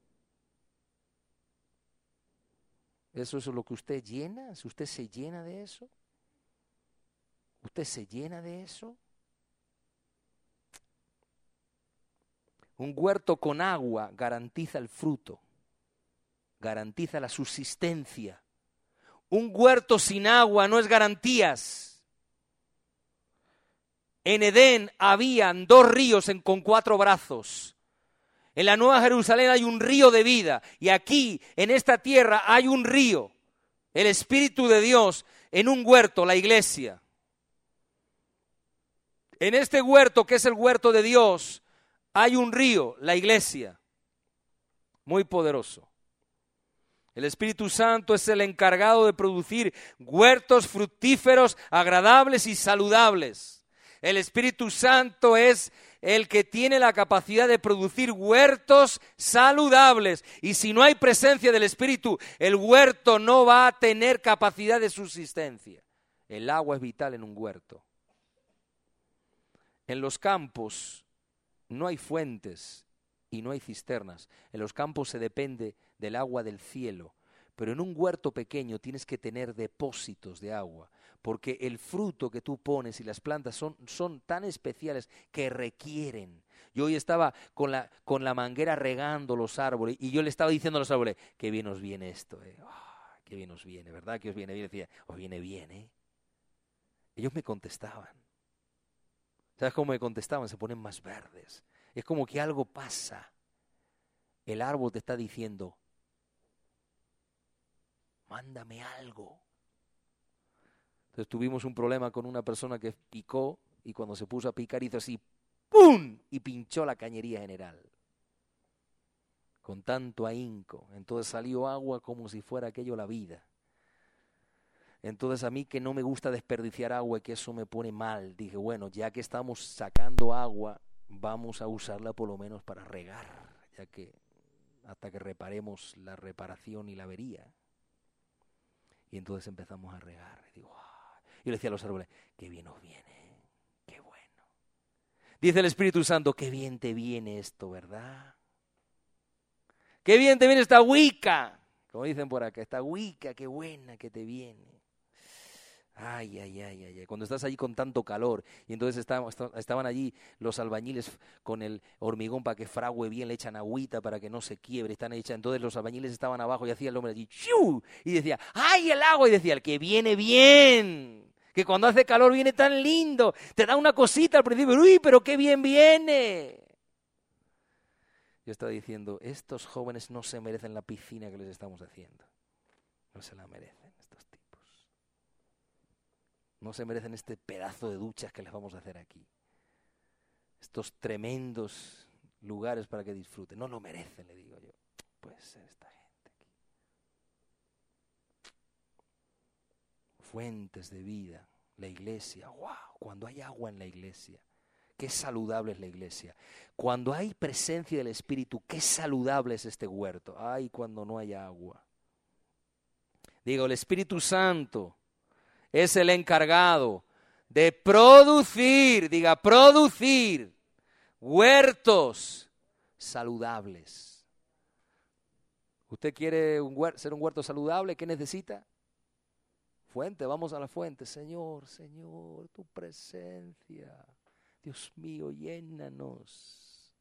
¿Eso es lo que usted llena? ¿Si usted se llena de eso? ¿Usted se llena de eso? Un huerto con agua garantiza el fruto, garantiza la subsistencia. Un huerto sin agua no es garantías. En Edén habían 2 ríos con 4 brazos. En la Nueva Jerusalén hay un río de vida y aquí, en esta tierra, hay un río, el Espíritu de Dios, en un huerto, la iglesia. En este huerto, que es el huerto de Dios, hay un río, la iglesia, muy poderoso. El Espíritu Santo es el encargado de producir huertos fructíferos, agradables y saludables. El Espíritu Santo es el que tiene la capacidad de producir huertos saludables. Y si no hay presencia del Espíritu, el huerto no va a tener capacidad de subsistencia. El agua es vital en un huerto. En los campos no hay fuentes y no hay cisternas. En los campos se depende del agua del cielo. Pero en un huerto pequeño tienes que tener depósitos de agua. Porque el fruto que tú pones y las plantas son tan especiales que requieren. Yo hoy estaba con la manguera regando los árboles y yo le estaba diciendo a los árboles, qué bien os viene esto, qué bien os viene, ¿verdad? Que os viene bien. Decía, os viene bien, Ellos me contestaban. ¿Sabes cómo me contestaban? Se ponen más verdes. Es como que algo pasa. el árbol te está diciendo, mándame algo. Entonces tuvimos un problema con una persona que picó y cuando se puso a picar hizo así, ¡pum! Y pinchó la cañería general. Con tanto ahínco. Entonces salió agua como si fuera aquello la vida. Entonces a mí que no me gusta desperdiciar agua y que eso me pone mal, dije, bueno, ya que estamos sacando agua, vamos a usarla por lo menos para regar, ya que hasta que reparemos la reparación y la avería. Y entonces empezamos a regar. Y digo, y le decía a los árboles, qué bien os viene, qué bueno. Dice el Espíritu Santo, qué bien te viene esto, ¿verdad? Qué bien te viene esta agüica, como dicen por acá, esta agüica, qué buena que te viene. Ay, ay, ay, ay, ay, cuando estás allí con tanto calor y entonces estaban allí los albañiles con el hormigón para que fragüe bien, le echan agüita para que no se quiebre, entonces los albañiles estaban abajo y hacía el hombre allí, ¡chiu! Y decía, ¡ay, el agua! Y decía, el que viene bien, que cuando hace calor viene tan lindo, te da una cosita al principio, ¡uy, pero qué bien viene! Yo estaba diciendo, estos jóvenes no se merecen la piscina que les estamos haciendo, no se la merecen. No se merecen este pedazo de duchas que les vamos a hacer aquí. Estos tremendos lugares para que disfruten. No lo merecen, le digo yo. Puede ser esta gente aquí. Fuentes de vida. La iglesia. ¡Wow! Cuando hay agua en la iglesia. Qué saludable es la iglesia. Cuando hay presencia del Espíritu, qué saludable es este huerto. Ay, cuando no hay agua. Digo, el Espíritu Santo es el encargado de producir, diga, producir huertos saludables. ¿Usted quiere ser un huerto saludable? ¿Qué necesita? Fuente, vamos a la fuente. Señor, Señor, tu presencia. Dios mío, llénanos.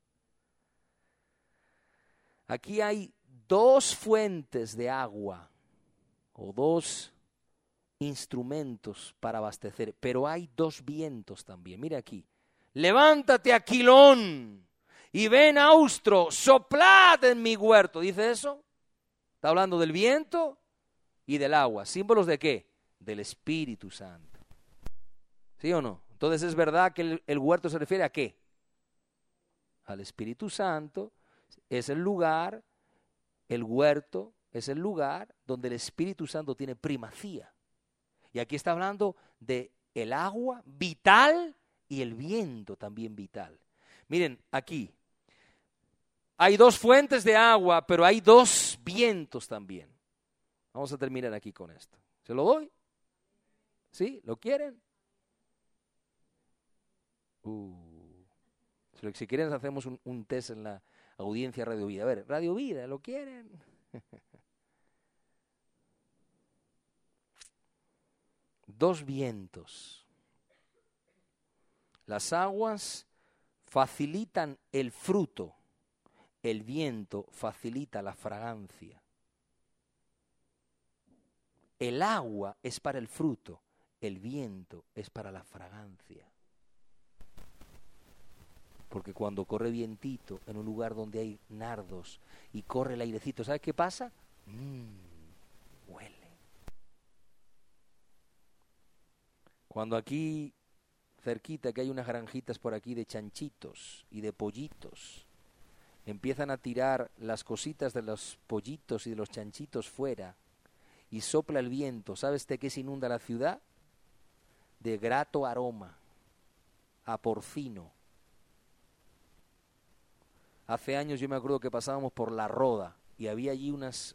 Aquí hay dos fuentes de agua o dos instrumentos para abastecer, pero hay dos vientos también. Mira aquí. Levántate, Aquilón, y ven, austro, soplad en mi huerto. ¿Dice eso? Está hablando del viento y del agua. ¿Símbolos de qué? Del Espíritu Santo. ¿Sí o no? Entonces es verdad que el huerto se refiere a qué? Al Espíritu Santo. Es el lugar, el huerto es el lugar donde el Espíritu Santo tiene primacía. Y aquí está hablando de el agua vital y el viento también vital. Miren, aquí hay dos fuentes de agua, pero hay dos vientos también. Vamos a terminar aquí con esto. ¿Se lo doy? ¿Sí? ¿Lo quieren? Si quieren hacemos un test en la audiencia Radio Vida. A ver, Radio Vida, ¿lo quieren? Dos vientos. Las aguas facilitan el fruto, el viento facilita la fragancia. El agua es para el fruto, el viento es para la fragancia. Porque cuando corre vientito en un lugar donde hay nardos y corre el airecito, ¿sabes qué pasa? Huele. Cuando aquí cerquita, que hay unas granjitas por aquí de chanchitos y de pollitos, empiezan a tirar las cositas de los pollitos y de los chanchitos fuera y sopla el viento. ¿Sabes de qué se inunda la ciudad? De grato aroma a porcino. Hace años yo me acuerdo que pasábamos por La Roda y había allí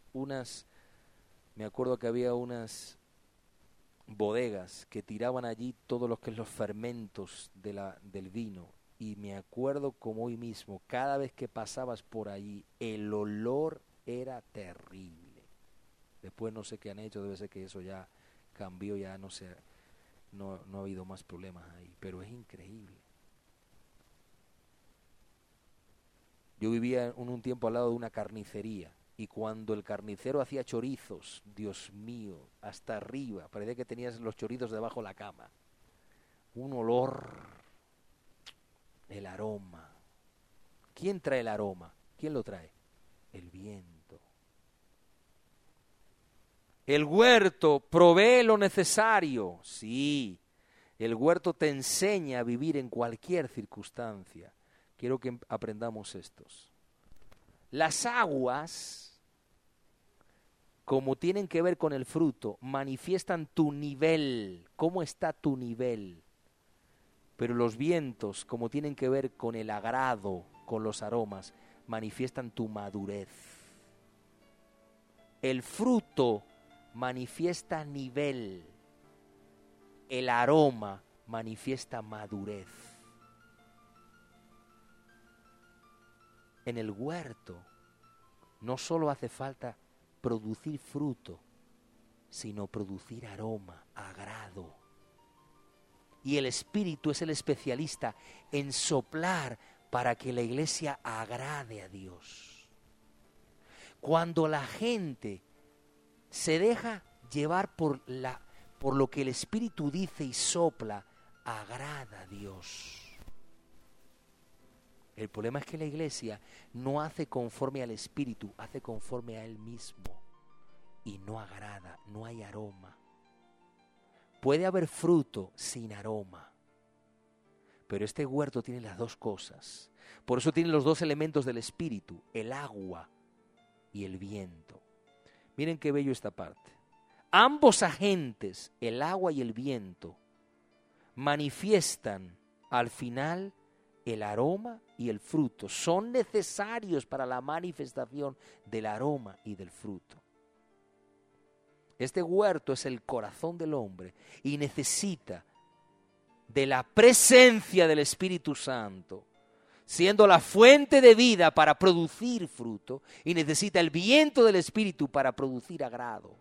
me acuerdo que había unas bodegas que tiraban allí todos los fermentos del vino. Y me acuerdo como hoy mismo, cada vez que pasabas por allí, el olor era terrible. Después no sé qué han hecho, debe ser que eso ya cambió, ya no sé, no ha habido más problemas ahí, pero es increíble. Yo vivía un tiempo al lado de una carnicería y cuando el carnicero hacía chorizos, Dios mío, hasta arriba, parecía que tenías los chorizos debajo de la cama. Un olor, el aroma. ¿Quién trae el aroma? ¿Quién lo trae? el viento. El huerto provee lo necesario, sí. El huerto te enseña a vivir en cualquier circunstancia. Quiero que aprendamos estos. Las aguas, como tienen que ver con el fruto, manifiestan tu nivel, cómo está tu nivel. Pero los vientos, como tienen que ver con el agrado, con los aromas, manifiestan tu madurez. El fruto manifiesta nivel, el aroma manifiesta madurez. En el huerto no solo hace falta producir fruto, sino producir aroma, agrado. Y el Espíritu es el especialista en soplar para que la iglesia agrade a Dios. Cuando la gente se deja llevar por lo que el Espíritu dice y sopla, agrada a Dios. El problema es que la iglesia no hace conforme al Espíritu, hace conforme a Él mismo. Y no agrada, no hay aroma. Puede haber fruto sin aroma. Pero este huerto tiene las dos cosas. Por eso tiene los dos elementos del Espíritu, el agua y el viento. Miren qué bello esta parte. Ambos agentes, el agua y el viento, manifiestan al final el aroma y el fruto. Son necesarios para la manifestación del aroma y del fruto. Este huerto es el corazón del hombre y necesita de la presencia del Espíritu Santo, siendo la fuente de vida para producir fruto, y necesita el viento del Espíritu para producir agrado.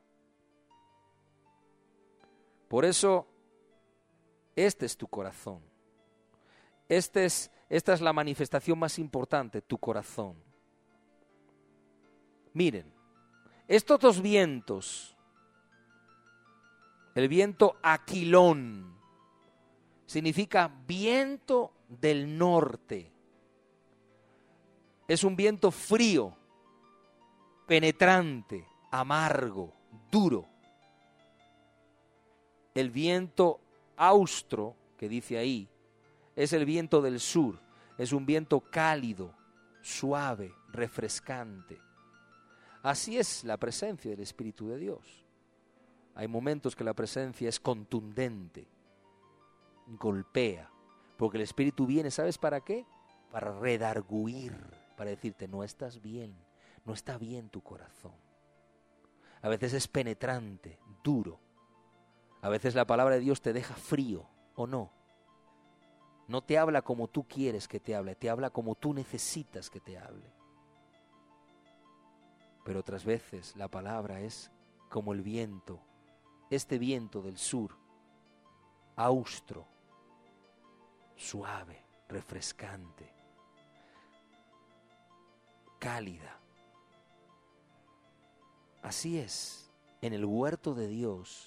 Por eso, este es tu corazón. Esta es la manifestación más importante, tu corazón. Miren, estos dos vientos, el viento Aquilón, significa viento del norte. Es un viento frío, penetrante, amargo, duro. El viento austro, que dice ahí, es el viento del sur. Es un viento cálido, suave, refrescante. Así es la presencia del Espíritu de Dios. Hay momentos que la presencia es contundente, golpea, porque el Espíritu viene, ¿sabes para qué? Para redarguir, para decirte, no estás bien, no está bien tu corazón. A veces es penetrante, duro. A veces la palabra de Dios te deja frío, ¿o no? No te habla como tú quieres que te hable, te habla como tú necesitas que te hable. Pero otras veces la palabra es como el viento, este viento del sur, austro, suave, refrescante, cálida. Así es, en el huerto de Dios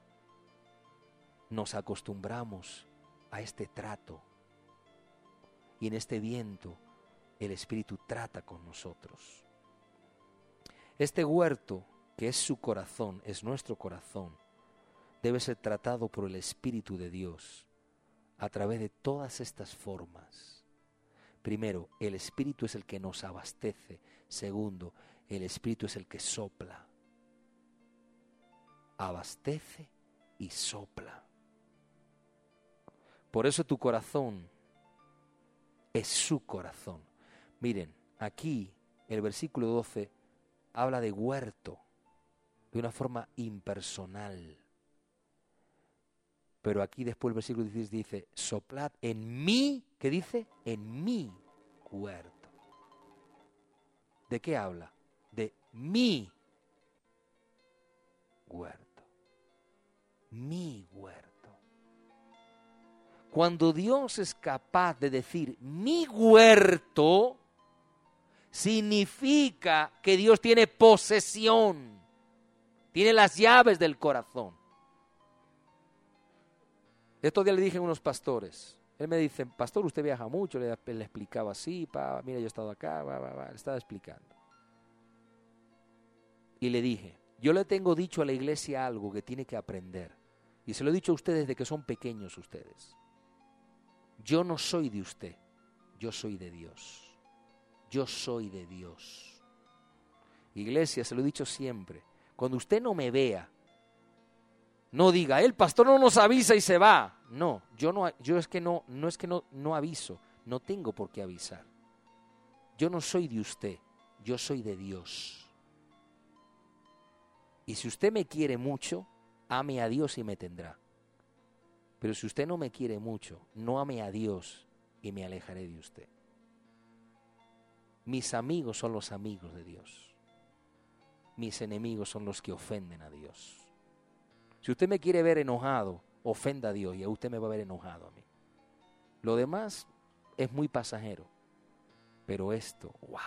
nos acostumbramos a este trato, y en este viento el Espíritu trata con nosotros. Este huerto, que es su corazón, es nuestro corazón, debe ser tratado por el Espíritu de Dios a través de todas estas formas. Primero, el Espíritu es el que nos abastece. Segundo, el Espíritu es el que sopla. Abastece y sopla. Por eso tu corazón es su corazón. Miren, aquí el versículo 12 habla de huerto de una forma impersonal. Pero aquí después el versículo 16 dice, soplad en mí, ¿qué dice? En mi huerto. ¿De qué habla? De mi huerto. Mi huerto. Cuando Dios es capaz de decir mi huerto, significa que Dios tiene posesión, tiene las llaves del corazón. Estos días le dije a unos pastores, él me dice, pastor, usted viaja mucho, le explicaba así, mira, yo he estado acá, le estaba explicando. y le dije, yo le tengo dicho a la iglesia algo que tiene que aprender. Y se lo he dicho a ustedes desde que son pequeños ustedes. Yo no soy de usted, yo soy de Dios. Yo soy de Dios. Iglesia, se lo he dicho siempre. Cuando usted no me vea, no diga, el pastor no nos avisa y se va. No, yo es que no aviso, no tengo por qué avisar. Yo no soy de usted, yo soy de Dios. Y si usted me quiere mucho, ame a Dios y me tendrá. Pero si usted no me quiere mucho, no ame a Dios y me alejaré de usted. Mis amigos son los amigos de Dios. Mis enemigos son los que ofenden a Dios. Si usted me quiere ver enojado, ofenda a Dios y a usted me va a ver enojado a mí. Lo demás es muy pasajero. Pero esto, wow.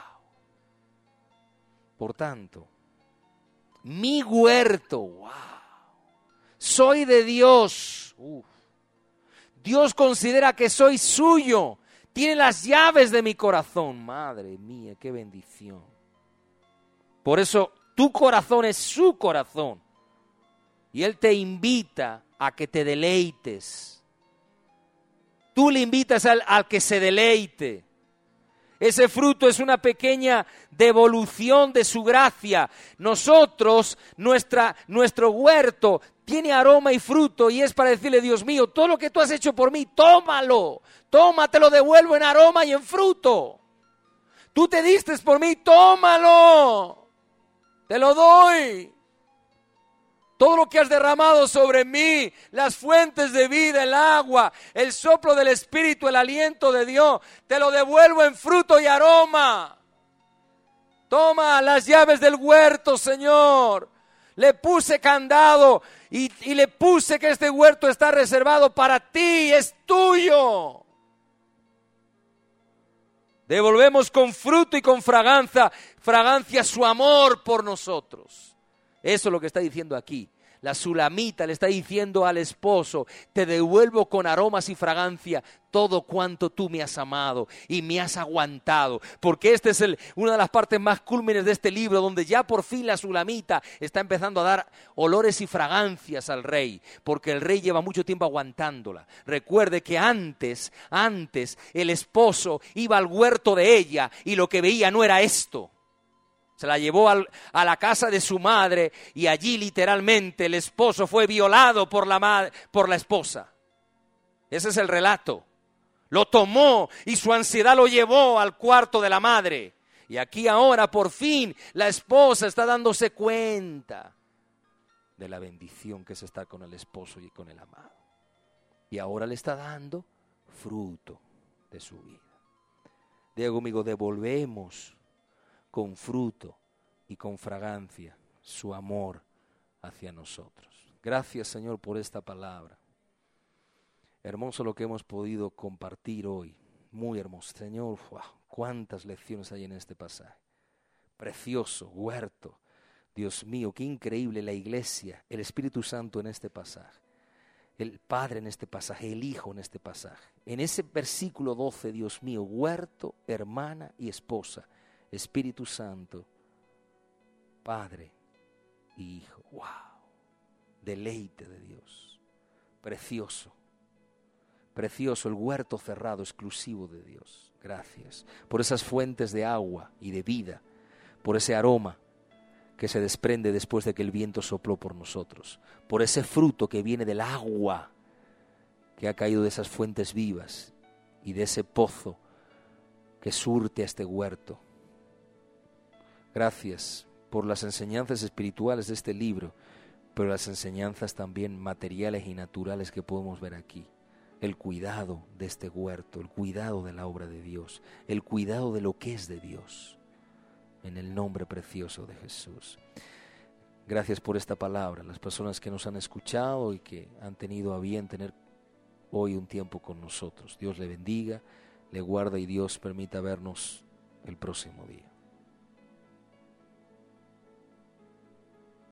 Por tanto, mi huerto, wow. Soy de Dios. Dios considera que soy suyo. Tiene las llaves de mi corazón. Madre mía, qué bendición. Por eso tu corazón es su corazón. Y Él te invita a que te deleites. Tú le invitas al que se deleite. Ese fruto es una pequeña devolución de su gracia. Nosotros, nuestro huerto tiene aroma y fruto y es para decirle, Dios mío, todo lo que tú has hecho por mí, tómalo. Te lo devuelvo en aroma y en fruto. Tú te diste por mí, tómalo. Te lo doy. Todo lo que has derramado sobre mí, las fuentes de vida, el agua, el soplo del Espíritu, el aliento de Dios, te lo devuelvo en fruto y aroma. Toma las llaves del huerto, Señor. Le puse candado y le puse que este huerto está reservado para ti, es tuyo. Devolvemos con fruto y con fragancia su amor por nosotros. Eso es lo que está diciendo aquí. La sulamita le está diciendo al esposo, te devuelvo con aromas y fragancia todo cuanto tú me has amado y me has aguantado. Porque esta es una de las partes más cúlmines de este libro, donde ya por fin la sulamita está empezando a dar olores y fragancias al rey, porque el rey lleva mucho tiempo aguantándola. Recuerde que antes el esposo iba al huerto de ella y lo que veía no era esto. Se la llevó a la casa de su madre y allí literalmente el esposo fue violado por la esposa. Ese es el relato. Lo tomó y su ansiedad lo llevó al cuarto de la madre. Y aquí ahora por fin la esposa está dándose cuenta de la bendición que es estar con el esposo y con el amado. Y ahora le está dando fruto de su vida. Diga conmigo, devolvemos con fruto y con fragancia su amor hacia nosotros. Gracias, Señor, por esta palabra. Hermoso lo que hemos podido compartir hoy. Muy hermoso. Señor, wow, cuántas lecciones hay en este pasaje. Precioso, huerto. Dios mío, qué increíble la iglesia, el Espíritu Santo en este pasaje. El Padre en este pasaje, el Hijo en este pasaje. En ese versículo 12, Dios mío, huerto, hermana y esposa. Espíritu Santo, Padre y Hijo. ¡Wow! Deleite de Dios. Precioso. Precioso el huerto cerrado, exclusivo de Dios. Gracias por esas fuentes de agua y de vida, por ese aroma que se desprende después de que el viento sopló por nosotros, por ese fruto que viene del agua que ha caído de esas fuentes vivas y de ese pozo que surte a este huerto. Gracias por las enseñanzas espirituales de este libro, pero las enseñanzas también materiales y naturales que podemos ver aquí. El cuidado de este huerto, el cuidado de la obra de Dios, el cuidado de lo que es de Dios, en el nombre precioso de Jesús. Gracias por esta palabra, las personas que nos han escuchado y que han tenido a bien tener hoy un tiempo con nosotros. Dios le bendiga, le guarda y Dios permita vernos el próximo día.